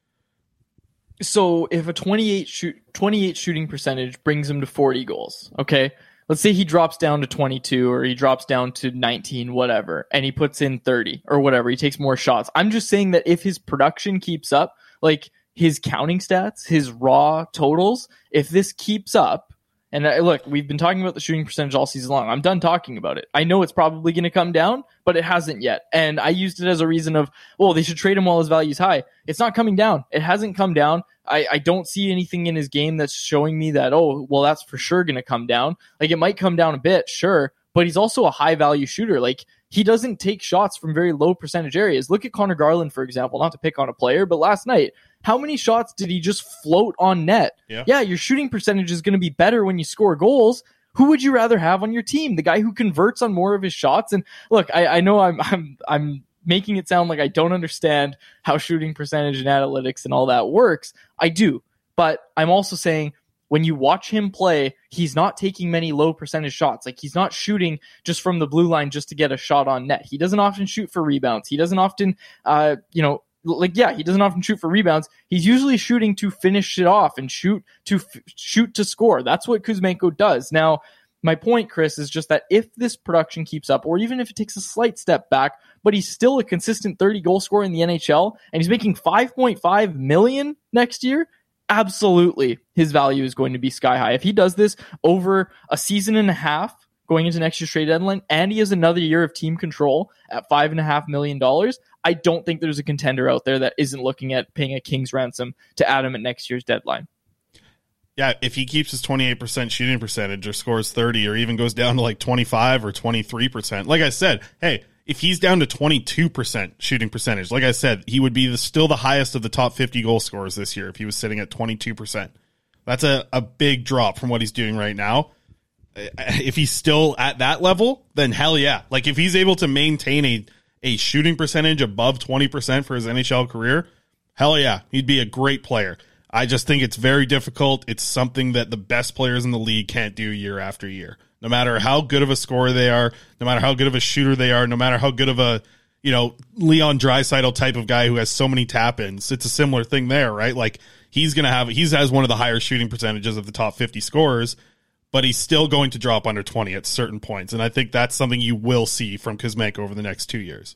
So if a twenty-eight shoot twenty-eight shooting percentage brings him to forty goals, okay, let's say he drops down to twenty-two or he drops down to nineteen, whatever, and he puts in thirty or whatever, he takes more shots. I'm just saying that if his production keeps up, like his counting stats, his raw totals, if this keeps up, and uh, look, we've been talking about the shooting percentage all season long. I'm done talking about it. I know it's probably going to come down, but it hasn't yet. And I used it as a reason of, well, they should trade him while his value's high. It's not coming down. It hasn't come down. I, I don't see anything in his game that's showing me that, oh, well, that's for sure going to come down. Like, it might come down a bit, sure, but he's also a high-value shooter. Like, he doesn't take shots from very low percentage areas. Look at Connor Garland, for example, not to pick on a player, but last night, how many shots did he just float on net? Yeah, yeah your shooting percentage is going to be better when you score goals. Who would you rather have on your team? The guy who converts on more of his shots? And look, I, I know I'm I'm I'm making it sound like I don't understand how shooting percentage and analytics and all that works. I do. But I'm also saying when you watch him play, he's not taking many low percentage shots. Like, he's not shooting just from the blue line just to get a shot on net. He doesn't often shoot for rebounds. He doesn't often, uh, you know, like, yeah, he doesn't often shoot for rebounds. He's usually shooting to finish it off and shoot to f- shoot to score. That's what Kuzmenko does. Now, my point, Chris, is just that if this production keeps up, or even if it takes a slight step back, but he's still a consistent thirty goal scorer in the N H L, and he's making five point five million dollars next year, absolutely his value is going to be sky high. If he does this over a season and a half going into next year's trade deadline, and he has another year of team control at five and a half million dollars, I don't think there's a contender out there that isn't looking at paying a king's ransom to add him at next year's deadline. Yeah, if he keeps his twenty-eight percent shooting percentage or scores thirty or even goes down to like twenty-five or twenty-three percent, like I said, hey, if he's down to twenty-two percent shooting percentage, like I said, he would be the, still the highest of the top fifty goal scorers this year if he was sitting at twenty-two percent. That's a, a big drop from what he's doing right now. If he's still at that level, then hell yeah. Like if he's able to maintain a, a shooting percentage above twenty percent for his N H L career, hell yeah, he'd be a great player. I just think it's very difficult. It's something that the best players in the league can't do year after year. No matter how good of a scorer they are, no matter how good of a shooter they are, no matter how good of a, you know, Leon Draisaitl type of guy who has so many tap-ins, it's a similar thing there, right? Like he's going to have, he has one of the higher shooting percentages of the top fifty scorers, but he's still going to drop under twenty at certain points. And I think that's something you will see from Kuzmenko over the next two years.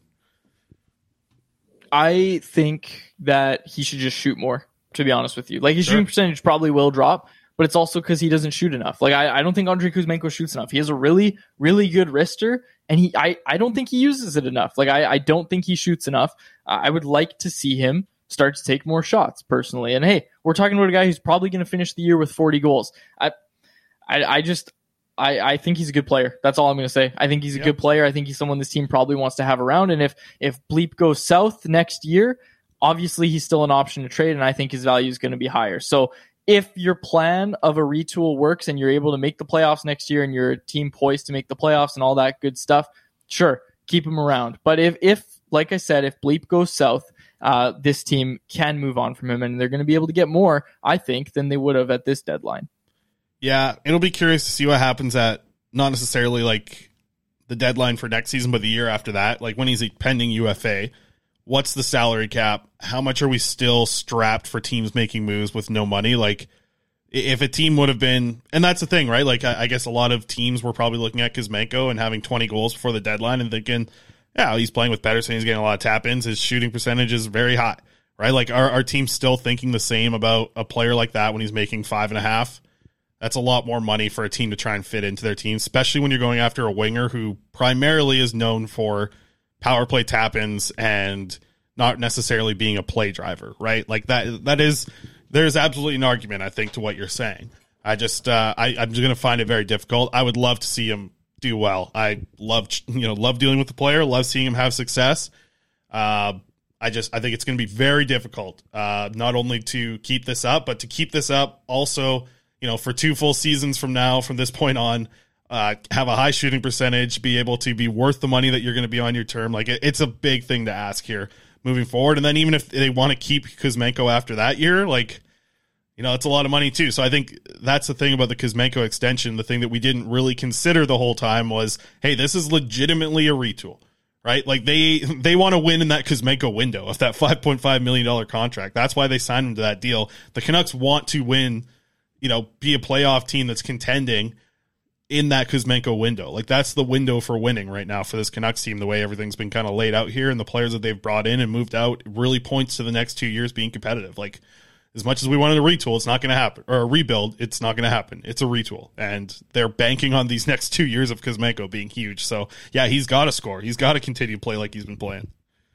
I think that he should just shoot more, to be honest with you. Like his Sure. shooting percentage probably will drop, but it's also because he doesn't shoot enough. Like I, I don't think Andrei Kuzmenko shoots enough. He has a really, really good wrister, and he I, I don't think he uses it enough. Like I, I don't think he shoots enough. Uh, I would like to see him start to take more shots personally. And hey, we're talking about a guy who's probably going to finish the year with forty goals. I I, I just I, I think he's a good player. That's all I'm going to say. I think he's a Yep. good player. I think he's someone this team probably wants to have around. And if if Bleep goes south next year, obviously he's still an option to trade, and I think his value is going to be higher. So if your plan of a retool works and you're able to make the playoffs next year and you're a team poised to make the playoffs and all that good stuff, sure, keep him around. But if, if like I said, if Bleep goes south, uh, this team can move on from him, and they're going to be able to get more, I think, than they would have at this deadline. Yeah, it'll be curious to see what happens at not necessarily like the deadline for next season, but the year after that, like when he's a pending U F A. What's the salary cap? How much are we still strapped for teams making moves with no money? Like, if a team would have been, and that's the thing, right? Like, I, I guess a lot of teams were probably looking at Kuzmenko and having twenty goals before the deadline and thinking, yeah, he's playing with Pettersson, he's getting a lot of tap-ins, his shooting percentage is very high, right? Like, are our team still thinking the same about a player like that when he's making five and a half? That's a lot more money for a team to try and fit into their team, especially when you're going after a winger who primarily is known for power play tap-ins and not necessarily being a play driver, right? Like that, that is, there's absolutely an argument, I think, to what you're saying. I just, uh, I, I'm just going to find it very difficult. I would love to see him do well. I love, you know, love dealing with the player, love seeing him have success. Uh, I just, I think it's going to be very difficult, uh, not only to keep this up, but to keep this up also, you know, for two full seasons from now, from this point on, Uh, have a high shooting percentage, be able to be worth the money that you're going to be on your term. Like it, it's a big thing to ask here moving forward. And then even if they want to keep Kuzmenko after that year, like, you know, it's a lot of money too. So I think that's the thing about the Kuzmenko extension. The thing that we didn't really consider the whole time was, hey, this is legitimately a retool, right? Like they, they want to win in that Kuzmenko window of that five point five million dollars contract. That's why they signed him to that deal. The Canucks want to win, you know, be a playoff team that's contending in that Kuzmenko window. Like that's the window for winning right now for this Canucks team, the way everything's been kind of laid out here and the players that they've brought in and moved out really points to the next two years being competitive. Like as much as we wanted a retool, it's not going to happen, or a rebuild. It's not going to happen. It's a retool, and they're banking on these next two years of Kuzmenko being huge. So yeah, he's got to score. He's got to continue to play like he's been playing.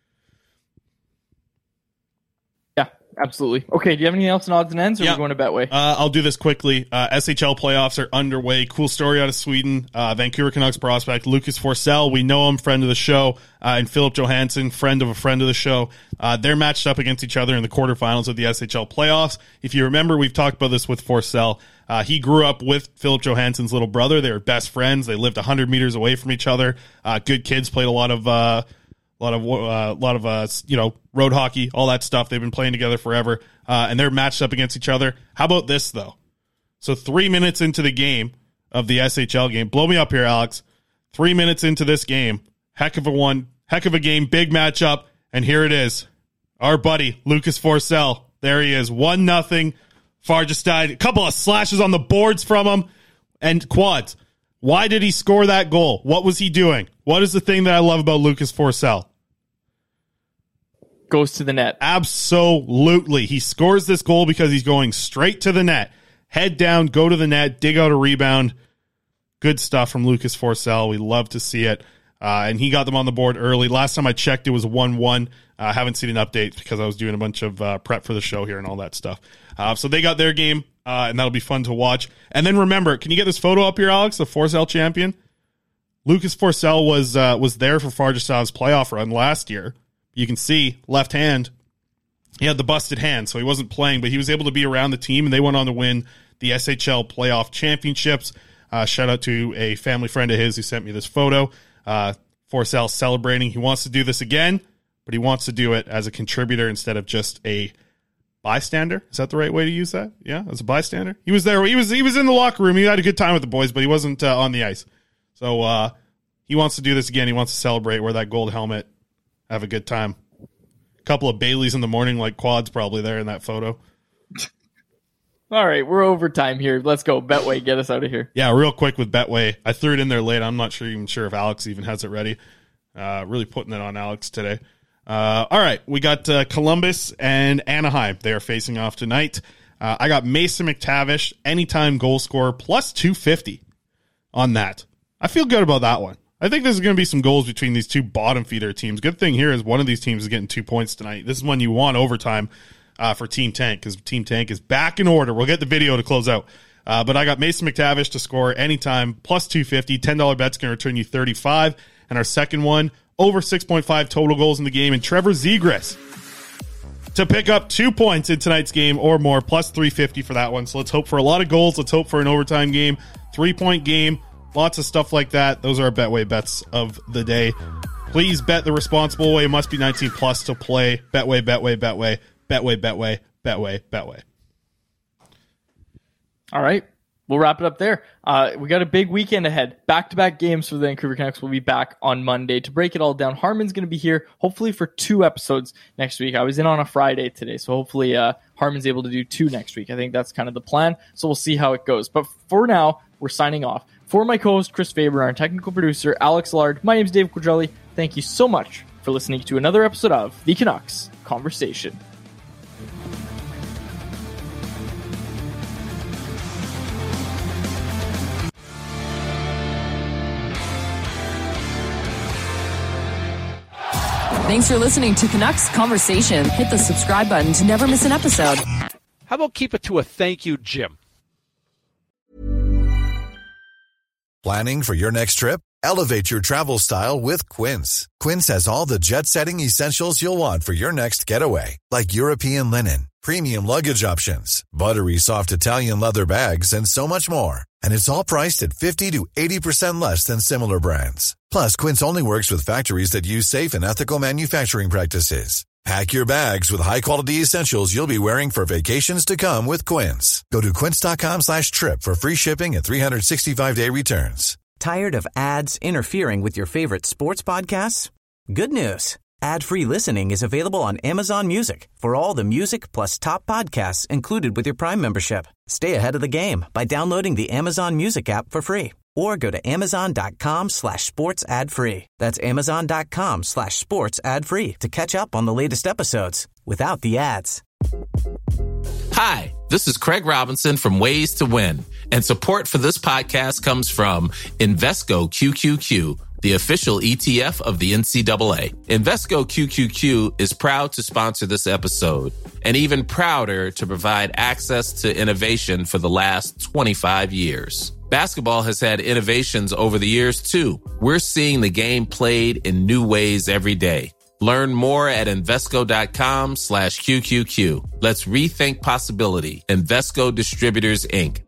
Absolutely. Okay, do you have anything else in odds and ends, or Yeah. are we going to Betway? Uh, I'll do this quickly. Uh, S H L playoffs are underway. Cool story out of Sweden. Uh, Vancouver Canucks prospect Lucas Forsell. We know him, friend of the show, uh, and Philip Johansson, friend of a friend of the show. Uh, they're matched up against each other in the quarterfinals of the S H L playoffs. If you remember, we've talked about this with Forsell. Uh, he grew up with Philip Johansson's little brother. They were best friends. They lived one hundred meters away from each other. Uh, good kids, played a lot of... Uh, A lot of, a uh, lot of, uh, you know, road hockey, all that stuff. They've been playing together forever, uh, and they're matched up against each other. How about this though? So three minutes into the game of the S H L game, blow me up here, Alex. Three minutes into this game, heck of a one, heck of a game, big matchup, and here it is. Our buddy Lucas Forsell, there he is, one nothing. Fargestad, a couple of slashes on the boards from him, and quads. Why did he score that goal? What was he doing? What is the thing that I love about Lucas Forsell? Goes to the net. Absolutely. He scores this goal because he's going straight to the net. Head down, go to the net, dig out a rebound. Good stuff from Lucas Forsell. We love to see it. Uh, and he got them on the board early. Last time I checked, it was one one. I uh, haven't seen an update because I was doing a bunch of uh, prep for the show here and all that stuff. Uh, so they got their game, uh, and that'll be fun to watch. And then remember, can you get this photo up here, Alex, the Forsell champion? Lucas Forsell was uh, was there for Fargestad's playoff run last year. You can see left hand he had the busted hand, so he wasn't playing, but he was able to be around the team, and they went on to win the S H L playoff championships. Uh, shout out to a family friend of his who sent me this photo. Uh, Forsell celebrating. He wants to do this again, but he wants to do it as a contributor instead of just a bystander. Is that the right way to use that? Yeah, as a bystander. He was there. He was he was in the locker room. He had a good time with the boys, but he wasn't uh, on the ice. So uh, he wants to do this again. He wants to celebrate, wear that gold helmet, have a good time. A couple of Baileys in the morning, like Quad's probably there in that photo. All right, we're over time here. Let's go. Betway, get us out of here. Yeah, real quick with Betway. I threw it in there late. I'm not sure even sure if Alex even has it ready. Uh, really putting it on Alex today. Uh, all right, we got uh, Columbus and Anaheim. They are facing off tonight. Uh, I got Mason McTavish, anytime goal scorer, plus two fifty on that. I feel good about that one. I think there's going to be some goals between these two bottom feeder teams. Good thing here is one of these teams is getting two points tonight. This is when you want overtime uh, for Team Tank, because Team Tank is back in order. We'll get the video to close out. Uh, but I got Mason McTavish to score anytime, plus two fifty. ten dollar bet's going to return you thirty-five. And our second one, over six point five total goals in the game. And Trevor Zegras to pick up two points in tonight's game or more, plus three fifty for that one. So let's hope for a lot of goals. Let's hope for an overtime game, three-point game, lots of stuff like that. Those are our Betway bets of the day. Please bet the responsible way. It must be nineteen plus to play. Betway, Betway, Betway, Betway, Betway, Betway, Betway. All right. We'll wrap it up there. Uh, we got a big weekend ahead. Back-to-back games for the Vancouver Canucks. We'll be back on Monday to break it all down. Harman's going to be here, hopefully for two episodes next week. I was in on a Friday today, so hopefully uh, Harman's able to do two next week. I think that's kind of the plan, so we'll see how it goes. But for now, we're signing off. For my co-host, Chris Faber, our technical producer, Alex Lard, my name is Dave Quadrelli. Thank you so much for listening to another episode of The Canucks Conversation. Thanks for listening to Canucks Conversation. Hit the subscribe button to never miss an episode. How about keep it to a thank you, Jim? Planning for your next trip? Elevate your travel style with Quince. Quince has all the jet-setting essentials you'll want for your next getaway, like European linen, premium luggage options, buttery soft Italian leather bags, and so much more. And it's all priced at fifty to eighty percent less than similar brands. Plus, Quince only works with factories that use safe and ethical manufacturing practices. Pack your bags with high-quality essentials you'll be wearing for vacations to come with Quince. Go to quince.com slash trip for free shipping and three sixty-five day returns. Tired of ads interfering with your favorite sports podcasts? Good news. Ad-free listening is available on Amazon Music for all the music plus top podcasts included with your Prime membership. Stay ahead of the game by downloading the Amazon Music app for free or go to amazon.com slash sports ad free. That's amazon.com slash sports ad free to catch up on the latest episodes without the ads. Hi, this is Craig Robinson from Ways to Win, and support for this podcast comes from Invesco Q Q Q, the official E T F of the N C double A. Invesco Q Q Q is proud to sponsor this episode, and even prouder to provide access to innovation for the last twenty-five years. Basketball has had innovations over the years, too. We're seeing the game played in new ways every day. Learn more at Invesco.com slash QQQ. Let's rethink possibility. Invesco Distributors, Incorporated.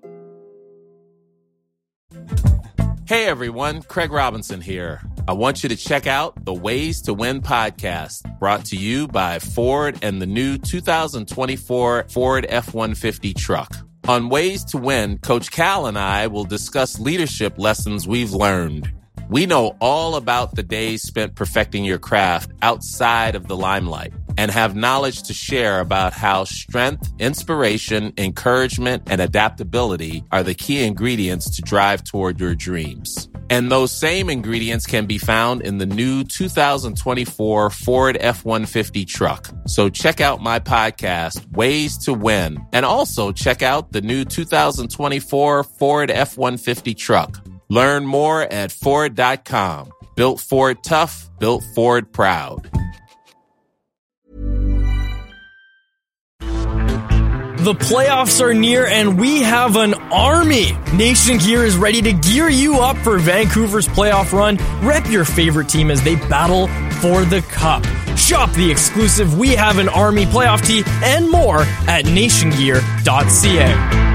Hey everyone, Craig Robinson here. I want you to check out the Ways to Win podcast, brought to you by Ford and the new two thousand twenty-four Ford F one fifty truck. On Ways to Win, Coach Cal and I will discuss leadership lessons we've learned. We know all about the days spent perfecting your craft outside of the limelight and have knowledge to share about how strength, inspiration, encouragement, and adaptability are the key ingredients to drive toward your dreams. And those same ingredients can be found in the new two thousand twenty-four Ford F one fifty truck. So check out my podcast, Ways to Win, and also check out the new two thousand twenty-four Ford F one fifty truck. Learn more at Ford dot com. Built Ford tough, built Ford proud. The playoffs are near and we have an army. Nation Gear is ready to gear you up for Vancouver's playoff run. Rep your favorite team as they battle for the cup. Shop the exclusive We Have an Army playoff tee and more at nation gear dot c a.